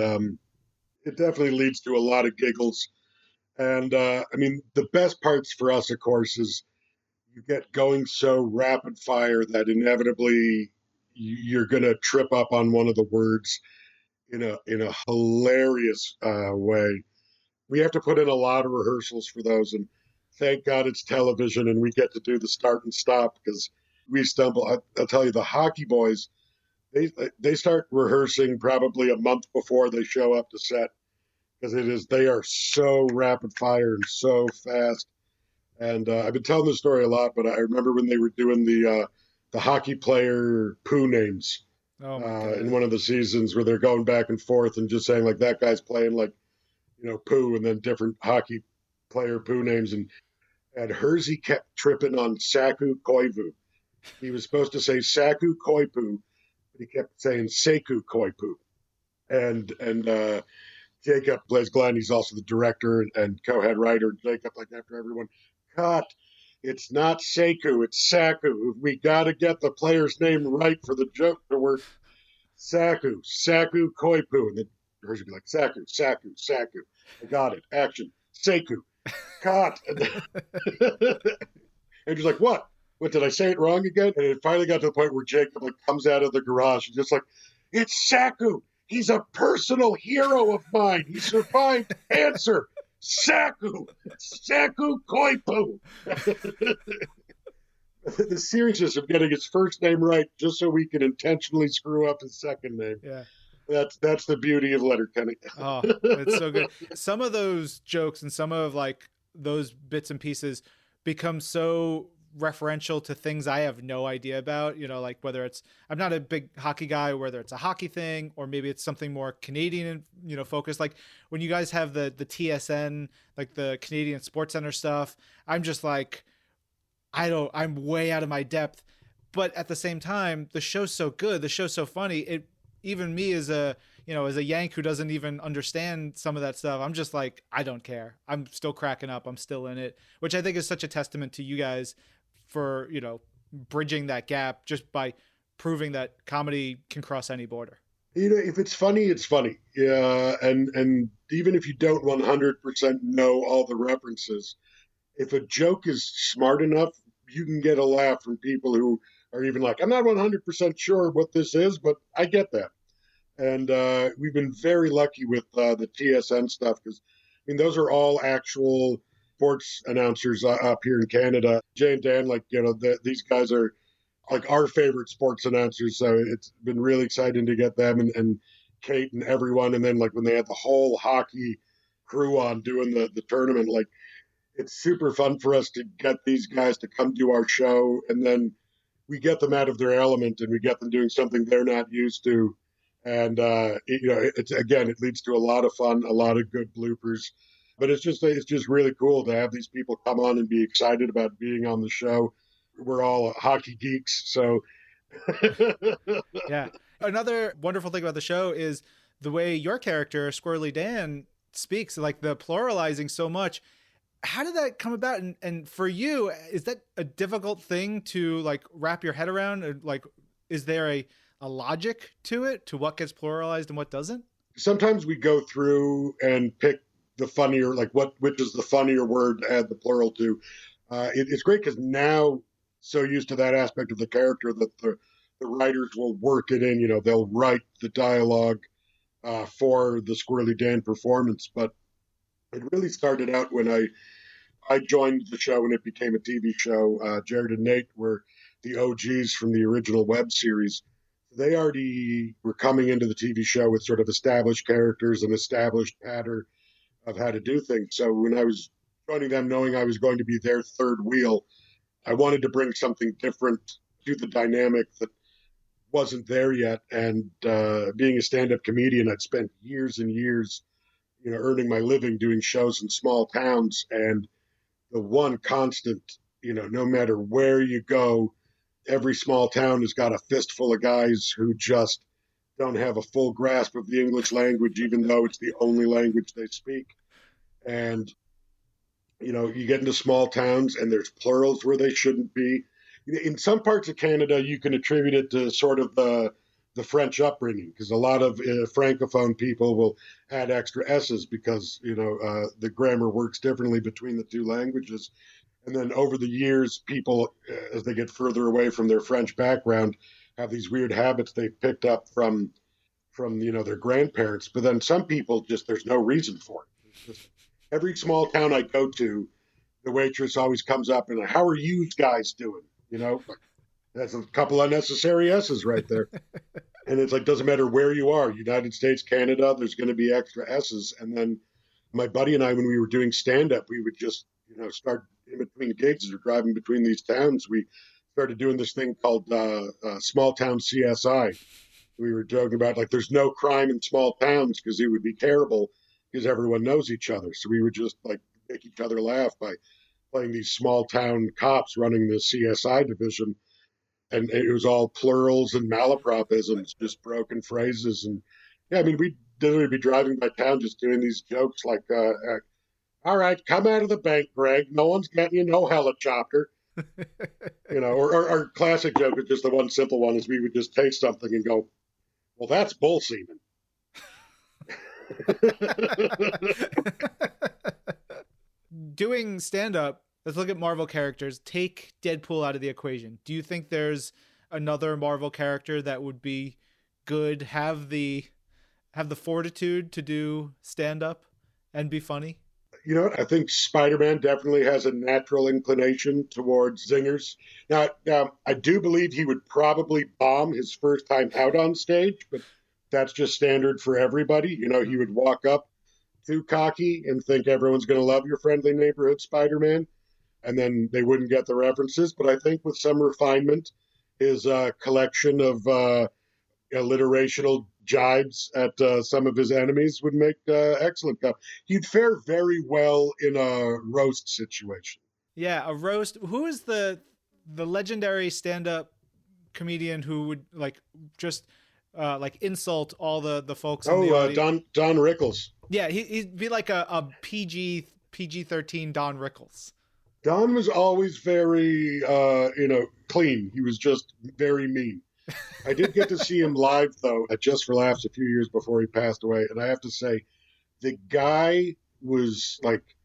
it definitely leads to a lot of giggles. And I mean, the best parts for us, of course, is you get going so rapid fire that inevitably you're going to trip up on one of the words in a hilarious way. We have to put in a lot of rehearsals for those, and thank God it's television and we get to do the start and stop, because we stumble. I'll tell you, the hockey boys, they start rehearsing probably a month before they show up to set, because they are so rapid fire and so fast. And I've been telling this story a lot, but I remember when they were doing the hockey player poo names in one of the seasons, where they're going back and forth and just saying like, that guy's playing like, poo, and then different hockey player poo names. And Hersey kept tripping on Saku Koivu. He was supposed to say Saku Koipu, but he kept saying Seku Koipu. And Jacob plays Glenn. He's also the director and co-head writer. Jacob, like, after everyone, cut. It's not Seku, it's Saku. We got to get the player's name right for the joke to work. Saku Koipu. And then Hersey would be like, Saku. I got it. Action. Seku. Cut. And he's like, what? What, did I say it wrong again? And it finally got to the point where Jacob like comes out of the garage and just like, it's Saku. He's a personal hero of mine. He survived cancer. Saku Koipu. The seriousness of getting his first name right just so we can intentionally screw up his second name. Yeah. That's the beauty of Letterkenny. Oh, it's so good. Some of those jokes and some of like those bits and pieces become so referential to things I have no idea about, like whether I'm not a big hockey guy, whether it's a hockey thing or maybe it's something more Canadian, focused. Like when you guys have the TSN, like the Canadian Sports Center stuff, I'm just like, I'm way out of my depth. But at the same time, the show's so good, the show's so funny. Even me as a Yank who doesn't even understand some of that stuff, I'm just like, I don't care. I'm still cracking up. I'm still in it, which I think is such a testament to you guys for, bridging that gap just by proving that comedy can cross any border. If it's funny, it's funny. Yeah. And even if you don't 100% know all the references, if a joke is smart enough, you can get a laugh from people who are even like, I'm not 100% sure what this is, but I get that. And we've been very lucky with the TSN stuff, because those are all actual sports announcers up here in Canada. Jay and Dan, these guys are like our favorite sports announcers. So it's been really exciting to get them and Kate and everyone. And then like when they had the whole hockey crew on doing the tournament, like it's super fun for us to get these guys to come do our show. And then we get them out of their element and we get them doing something they're not used to. And, it leads to a lot of fun, a lot of good bloopers. But it's just really cool to have these people come on and be excited about being on the show. We're all hockey geeks, so. Yeah. Another wonderful thing about the show is the way your character, Squirrely Dan, speaks, like the pluralizing so much. How did that come about? And for you, is that a difficult thing to like wrap your head around? Like, is there a logic to it, to what gets pluralized and what doesn't? Sometimes we go through and pick the funnier, like which is the funnier word to add the plural to. It's great because now so used to that aspect of the character that the the writers will work it in. They'll write the dialogue for the Squirrely Dan performance. But it really started out when I joined the show and it became a TV show. Jared and Nate were the OGs from the original web series. They already were coming into the TV show with sort of established characters and established pattern of how to do things. So when I was joining them, knowing I was going to be their third wheel, I wanted to bring something different to the dynamic that wasn't there yet. And being a stand-up comedian, I'd spent years and years, earning my living doing shows in small towns. And the one constant, no matter where you go, every small town has got a fistful of guys who just don't have a full grasp of the English language, even though it's the only language they speak. And, you get into small towns and there's plurals where they shouldn't be. In some parts of Canada, you can attribute it to sort of the French upbringing, because a lot of Francophone people will add extra S's because, the grammar works differently between the two languages. And then over the years, people, as they get further away from their French background, have these weird habits they've picked up from their grandparents. But then some people just, there's no reason for it. Every small town I go to, the waitress always comes up and, how are you guys doing? That's a couple unnecessary S's right there. And it's like, doesn't matter where you are, United States, Canada, there's going to be extra S's. And then my buddy and I, when we were doing stand-up, we would just, start in between gigs or driving between these towns. We started doing this thing called small town CSI. We were joking about, like, there's no crime in small towns because it would be terrible because everyone knows each other. So we would just, like, make each other laugh by playing these small town cops running the CSI division. And it was all plurals and malapropisms, just broken phrases. And yeah, I mean, we'd literally be driving by town just doing these jokes like, all right, come out of the bank, Greg. No one's getting you no helicopter. Or our classic joke is just the one simple one is we would just taste something and go, well, that's bull semen. Doing stand-up, let's look at Marvel characters. Take Deadpool out of the equation. Do you think there's another Marvel character that would be good, have the fortitude to do stand-up and be funny? I think Spider-Man definitely has a natural inclination towards zingers. Now, I do believe he would probably bomb his first time out on stage, but that's just standard for everybody. He would walk up too cocky and think everyone's going to love your friendly neighborhood Spider-Man, and then they wouldn't get the references. But I think with some refinement, his collection of alliterational jibes at some of his enemies would make excellent comedy. He'd fare very well in a roast situation. Yeah, a roast. Who is the legendary stand-up comedian who would just insult all the folks in the audience? Don Rickles. Yeah, he'd be like a PG-13 Don Rickles. Don was always very clean. He was just very mean. I did get to see him live, though, at Just for Laughs a few years before he passed away. And I have to say, the guy was,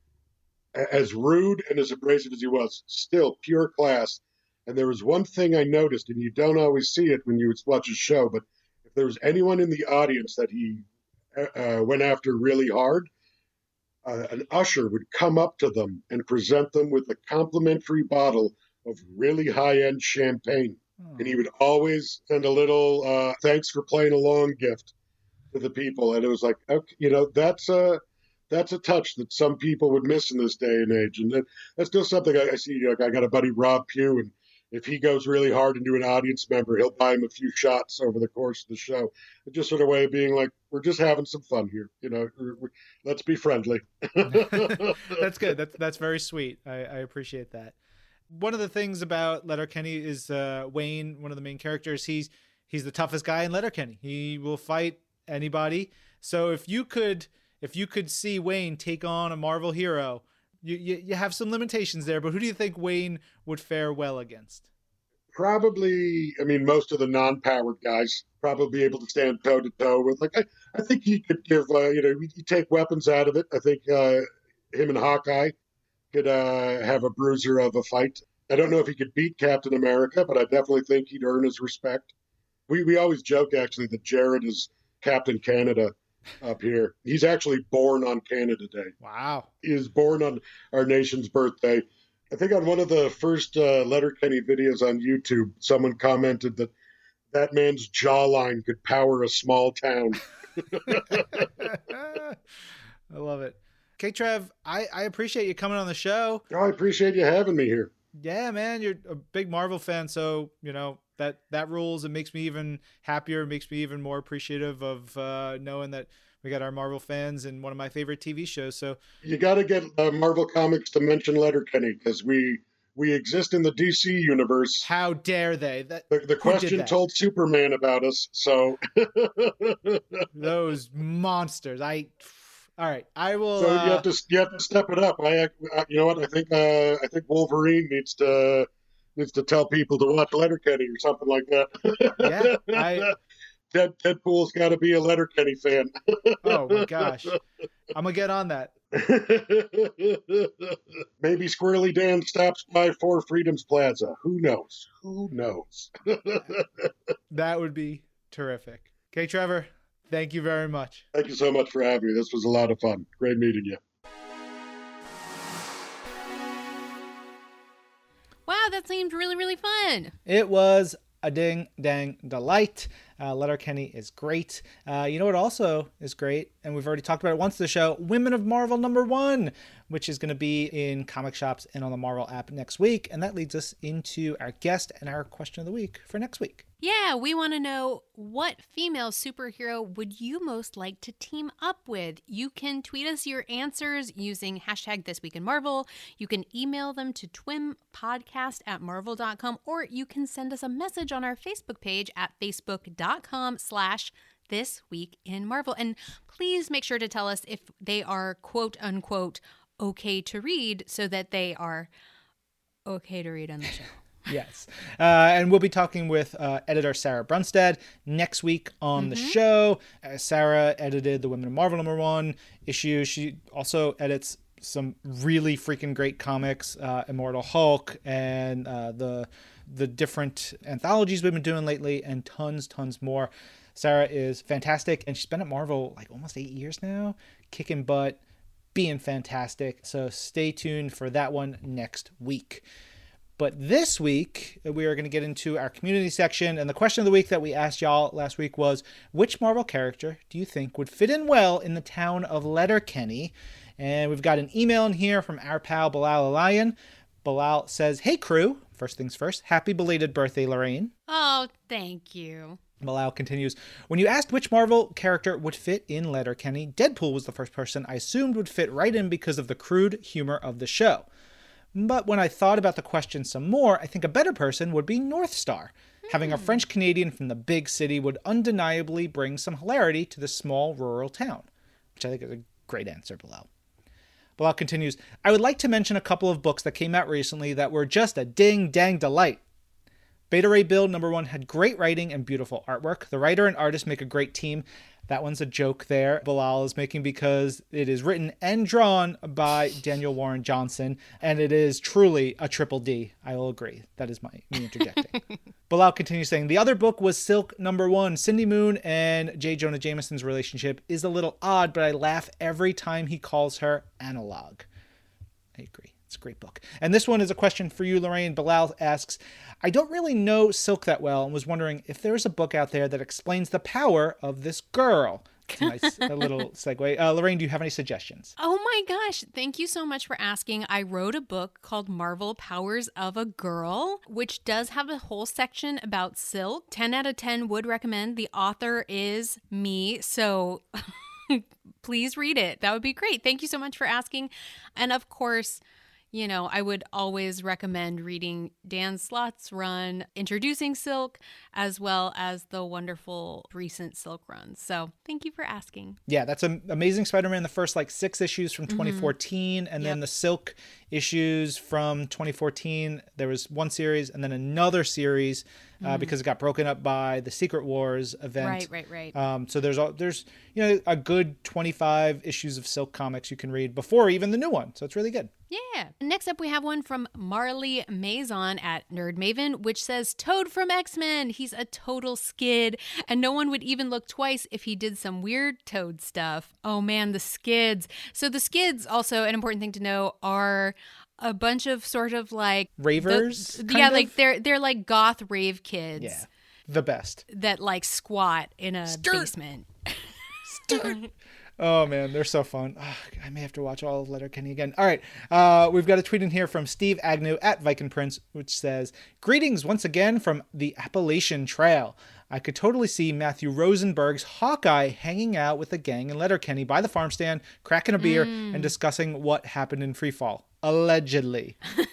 as rude and as abrasive as he was, still pure class. And there was one thing I noticed, and you don't always see it when you watch his show, but if there was anyone in the audience that he went after really hard, an usher would come up to them and present them with a complimentary bottle of really high-end champagne. And he would always send a little thanks for playing along gift to the people. And it was like, okay, that's a touch that some people would miss in this day and age. And that's still something I see. I got a buddy, Rob Pugh, and if he goes really hard into an audience member, he'll buy him a few shots over the course of the show. It's just sort of a way of being like, we're just having some fun here. Let's be friendly. That's good. That's very sweet. I appreciate that. One of the things about Letterkenny is Wayne, one of the main characters. He's the toughest guy in Letterkenny. He will fight anybody. So if you could see Wayne take on a Marvel hero, you have some limitations there. But who do you think Wayne would fare well against? Probably, most of the non-powered guys probably be able to stand toe to toe with. I think he could give. You take weapons out of it. I think him and Hawkeye could have a bruiser of a fight. I don't know if he could beat Captain America, but I definitely think he'd earn his respect. We always joke, actually, that Jared is Captain Canada up here. He's actually born on Canada Day. Wow. He is born on our nation's birthday. I think on one of the first Letterkenny videos on YouTube, someone commented that that man's jawline could power a small town. I love it. Okay, Trev, I appreciate you coming on the show. Oh, I appreciate you having me here. Yeah, man, you're a big Marvel fan, so that rules. It makes me even happier. It makes me even more appreciative of knowing that we got our Marvel fans in one of my favorite TV shows. So you got to get Marvel Comics to mention Letterkenny, because we exist in the DC universe. How dare they? The Question told Superman about us, so those monsters. All right, I will. So you have to step it up. You know what? I think Wolverine needs to tell people to watch Letterkenny or something like that. Yeah, Deadpool's got to be a Letterkenny fan. Oh my gosh, I'm gonna get on that. Maybe Squirrely Dan stops by Four Freedoms Plaza. Who knows? That would be terrific. Okay, Trevor, thank you very much. Thank you so much for having me. This was a lot of fun. Great meeting you. Wow, that seemed really, really fun. It was a ding-dang delight. Letterkenny is great. You know what also is great, and we've already talked about it once in the show, Women of Marvel #1, which is going to be in comic shops and on the Marvel app next week. And that leads us into our guest and our question of the week for next week. Yeah, we want to know, what female superhero would you most like to team up with? You can tweet us your answers using #ThisWeekInMarvel. You can email them to twimpodcast@marvel.com, or you can send us a message on our Facebook page at facebook.com/thisweekinmarvel. And please make sure to tell us if they are quote unquote okay to read, so that they are okay to read on the show. Yes. And we'll be talking with editor Sarah Brunstad next week on the show. Sarah edited the Women of Marvel #1 issue. She also edits some really freaking great comics, Immortal Hulk and the different anthologies we've been doing lately, and tons more. Sarah is fantastic, and she's been at Marvel like almost 8 years now, kicking butt, being fantastic. So stay tuned for that one next week. But this week, we are going to get into our community section. And the question of the week that we asked y'all last week was, which Marvel character do you think would fit in well in the town of Letterkenny? And we've got an email in here from our pal Bilal Alayan. Bilal says, "Hey crew, first things first, happy belated birthday, Lorraine." Oh, thank you. Bilal continues, "When you asked which Marvel character would fit in Letterkenny, Deadpool was the first person I assumed would fit right in because of the crude humor of the show. But when I thought about the question some more, I think a better person would be Northstar. Having a French Canadian from the big city would undeniably bring some hilarity to the small rural town," which I think is a great answer, Bilal. Bilal continues, "I would like to mention a couple of books that came out recently that were just a ding-dang delight. Beta Ray Bill #1 had great writing and beautiful artwork. The writer and artist make a great team." That one's a joke there Bilal is making, because it is written and drawn by Daniel Warren Johnson, and it is truly a triple D. I will agree. That is me interjecting. Bilal continues saying, "The other book was Silk #1. Cindy Moon and J. Jonah Jameson's relationship is a little odd, but I laugh every time he calls her Analog." I agree. It's a great book. And this one is a question for you, Lorraine. Bilal asks, "I don't really know Silk that well and was wondering if there's a book out there that explains the power of this girl." It's a little segue. Lorraine, do you have any suggestions? Oh my gosh. Thank you so much for asking. I wrote a book called Marvel Powers of a Girl, which does have a whole section about Silk. 10 out of 10 would recommend. The author is me, so please read it. That would be great. Thank you so much for asking. And of course, you know, I would always recommend reading Dan Slott's run introducing Silk, as well as the wonderful recent Silk runs. So thank you for asking. Yeah, that's Amazing Spider-Man, the first 6 issues from 2014, and then the Silk issues from 2014. There was one series and then another series because it got broken up by the Secret Wars event. Right. So there's a good 25 issues of Silk Comics you can read before even the new one. So it's really good. Yeah. Next up, we have one from Marley Maison at Nerd Maven, which says, Toad from X-Men. He's a total skid, and no one would even look twice if he did some weird Toad stuff. Oh man, the skids. So the skids, also an important thing to know, are a bunch of sort of like ravers. Like they're like goth rave kids. Yeah, the best. That like squat in a basement. Oh, man, they're so fun. Oh, I may have to watch all of Letterkenny again. All right, we've got a tweet in here from Steve Agnew at Viking Prince, which says, greetings once again from the Appalachian Trail. I could totally see Matthew Rosenberg's Hawkeye hanging out with the gang in Letterkenny by the farm stand, cracking a beer, and discussing what happened in Freefall. Allegedly.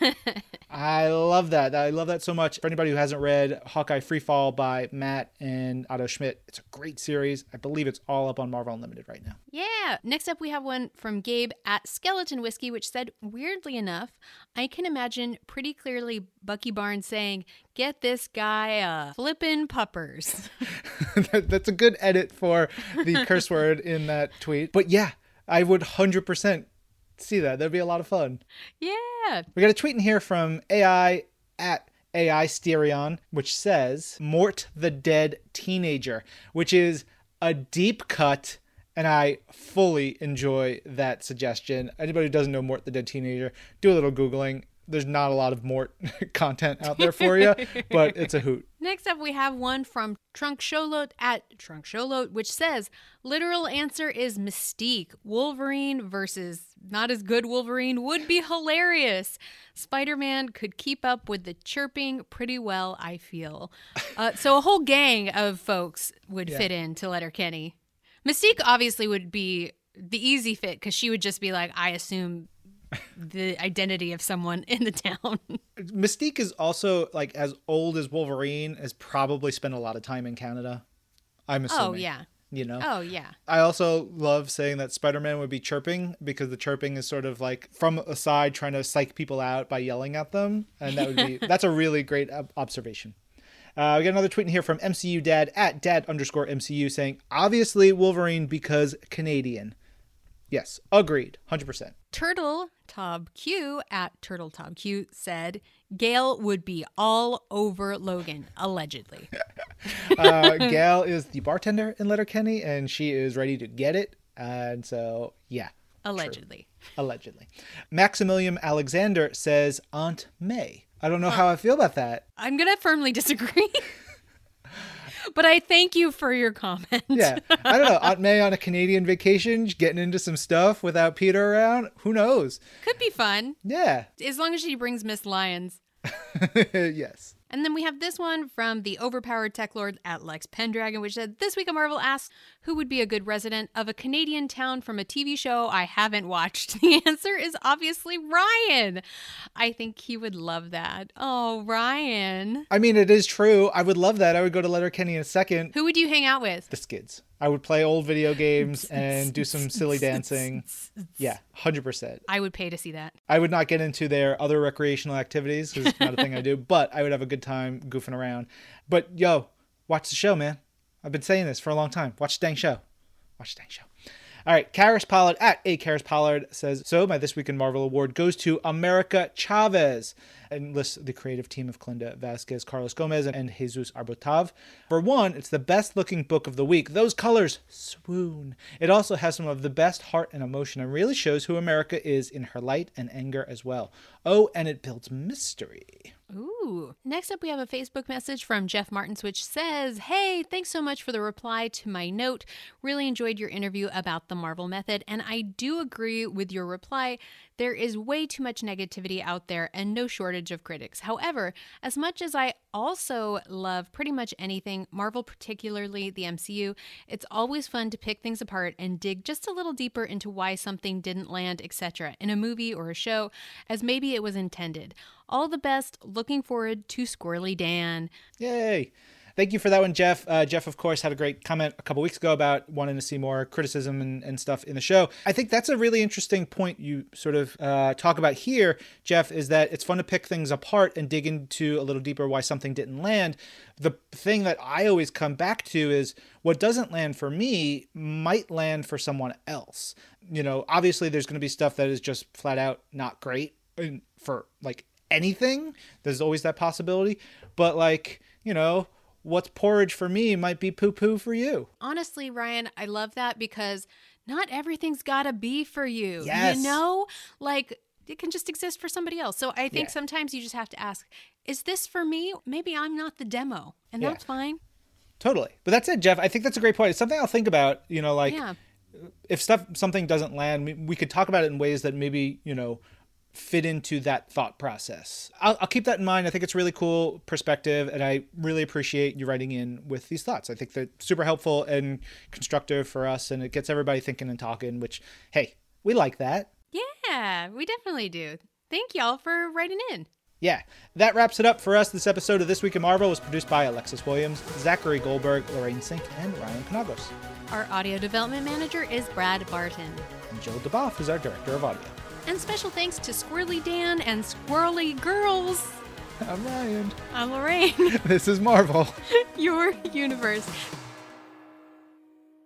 I love that. I love that so much. For anybody who hasn't read Hawkeye Freefall by Matt and Otto Schmidt, it's a great series. I believe it's all up on Marvel Unlimited right now. Yeah. Next up, we have one from Gabe at Skeleton Whiskey, which said, weirdly enough, I can imagine pretty clearly Bucky Barnes saying, get this guy flippin' puppers. That's a good edit for the curse word in that tweet. But yeah, I would 100% see that. That'd be a lot of fun. Yeah. We got a tweet in here from AI at AI Stereon, which says Mort the Dead Teenager, which is a deep cut, and I fully enjoy that suggestion. Anybody who doesn't know Mort the Dead Teenager, do a little Googling. There's not a lot of Mort content out there for you, but it's a hoot. Next up, we have one from Trunk Sholot at Trunk Sholot, which says, literal answer is Mystique. Wolverine versus not as good Wolverine would be hilarious. Spider-Man could keep up with the chirping pretty well, I feel. So a whole gang of folks would fit into Letterkenny. Mystique obviously would be the easy fit because she would just be like, I assume the identity of someone in the town. Mystique is also like as old as Wolverine, has probably spent a lot of time in Canada. I'm assuming. Oh, yeah. You know? Oh, yeah. I also love saying that Spider-Man would be chirping because the chirping is sort of like from a side trying to psych people out by yelling at them. And that would be, that's a really great observation. We got another tweet in here from MCU Dad at Dad_MCU saying, obviously Wolverine because Canadian. Yes, agreed, 100%. Turtle Tob Q at Turtle Tob Q said, Gale would be all over Logan, allegedly. Gail is the bartender in Letterkenny, and she is ready to get it. And so, yeah. Allegedly. True. Allegedly. Maximilian Alexander says Aunt May. I don't know how I feel about that. I'm going to firmly disagree. But I thank you for your comment. Yeah. I don't know. Aunt May on a Canadian vacation, getting into some stuff without Peter around. Who knows? Could be fun. Yeah. As long as she brings Miss Lyons. Yes. And then we have this one from the overpowered tech lord at Lex Pendragon, which said, this week on Marvel asks, who would be a good resident of a Canadian town from a TV show I haven't watched? The answer is obviously Ryan. I think he would love that. Oh, Ryan. I mean, it is true. I would love that. I would go to Letterkenny in a second. Who would you hang out with? The Skids. I would play old video games and do some silly dancing. Yeah, 100%. I would pay to see that. I would not get into their other recreational activities because it's not a thing I do, but I would have a good time goofing around. But yo, watch the show, man. I've been saying this for a long time. Watch the dang show. Watch the dang show. All right, Karis Pollard at Karis Pollard says, so my This Week in Marvel award goes to America Chavez, and lists the creative team of Clinda Vasquez, Carlos Gomez, and Jesus Arbutav. For one, it's the best looking book of the week. Those colors, swoon. It also has some of the best heart and emotion and really shows who America is in her light and anger as well. Oh, and it builds mystery. Ooh. Next up, we have a Facebook message from Jeff Martins, which says, hey, thanks so much for the reply to my note. Really enjoyed your interview about the Marvel method, and I do agree with your reply. There is way too much negativity out there and no shortage of critics. However, as much as I also love pretty much anything, Marvel, particularly the MCU, it's always fun to pick things apart and dig just a little deeper into why something didn't land, etc., in a movie or a show, as maybe it was intended. All the best. Looking forward to Squirrely Dan. Yay. Thank you for that one, Jeff. Jeff, of course, had a great comment a couple weeks ago about wanting to see more criticism and stuff in the show. I think that's a really interesting point you sort of talk about here, Jeff, is that it's fun to pick things apart and dig into a little deeper why something didn't land. The thing that I always come back to is what doesn't land for me might land for someone else. You know, obviously there's going to be stuff that is just flat out not great for like anything. There's always that possibility. But like, you know, what's porridge for me might be poo-poo for you. Honestly, Ryan, I love that because not everything's got to be for you. Yes. You know, like it can just exist for somebody else. So I think sometimes you just have to ask, is this for me? Maybe I'm not the demo, and that's fine. Totally. But that's it, Jeff. I think that's a great point. It's something I'll think about, you know, like if something doesn't land, we could talk about it in ways that maybe, you know, fit into that thought process. I'll keep that in mind. I think it's a really cool perspective, and I really appreciate you writing in with these thoughts. I think they're super helpful and constructive for us, and it gets everybody thinking and talking, which, hey, we like that. Yeah, we definitely do. Thank y'all for writing in. Yeah, that wraps it up for us. This episode of This Week in Marvel was produced by Alexis Williams, Zachary Goldberg, Lorraine Sink, and Ryan Penagos. Our audio development manager is Brad Barton. And Joe DeBoff is our director of audio. And special thanks to Squirrely Dan and Squirrely Girls. I'm Ryan. I'm Lorraine. This is Marvel. Your universe.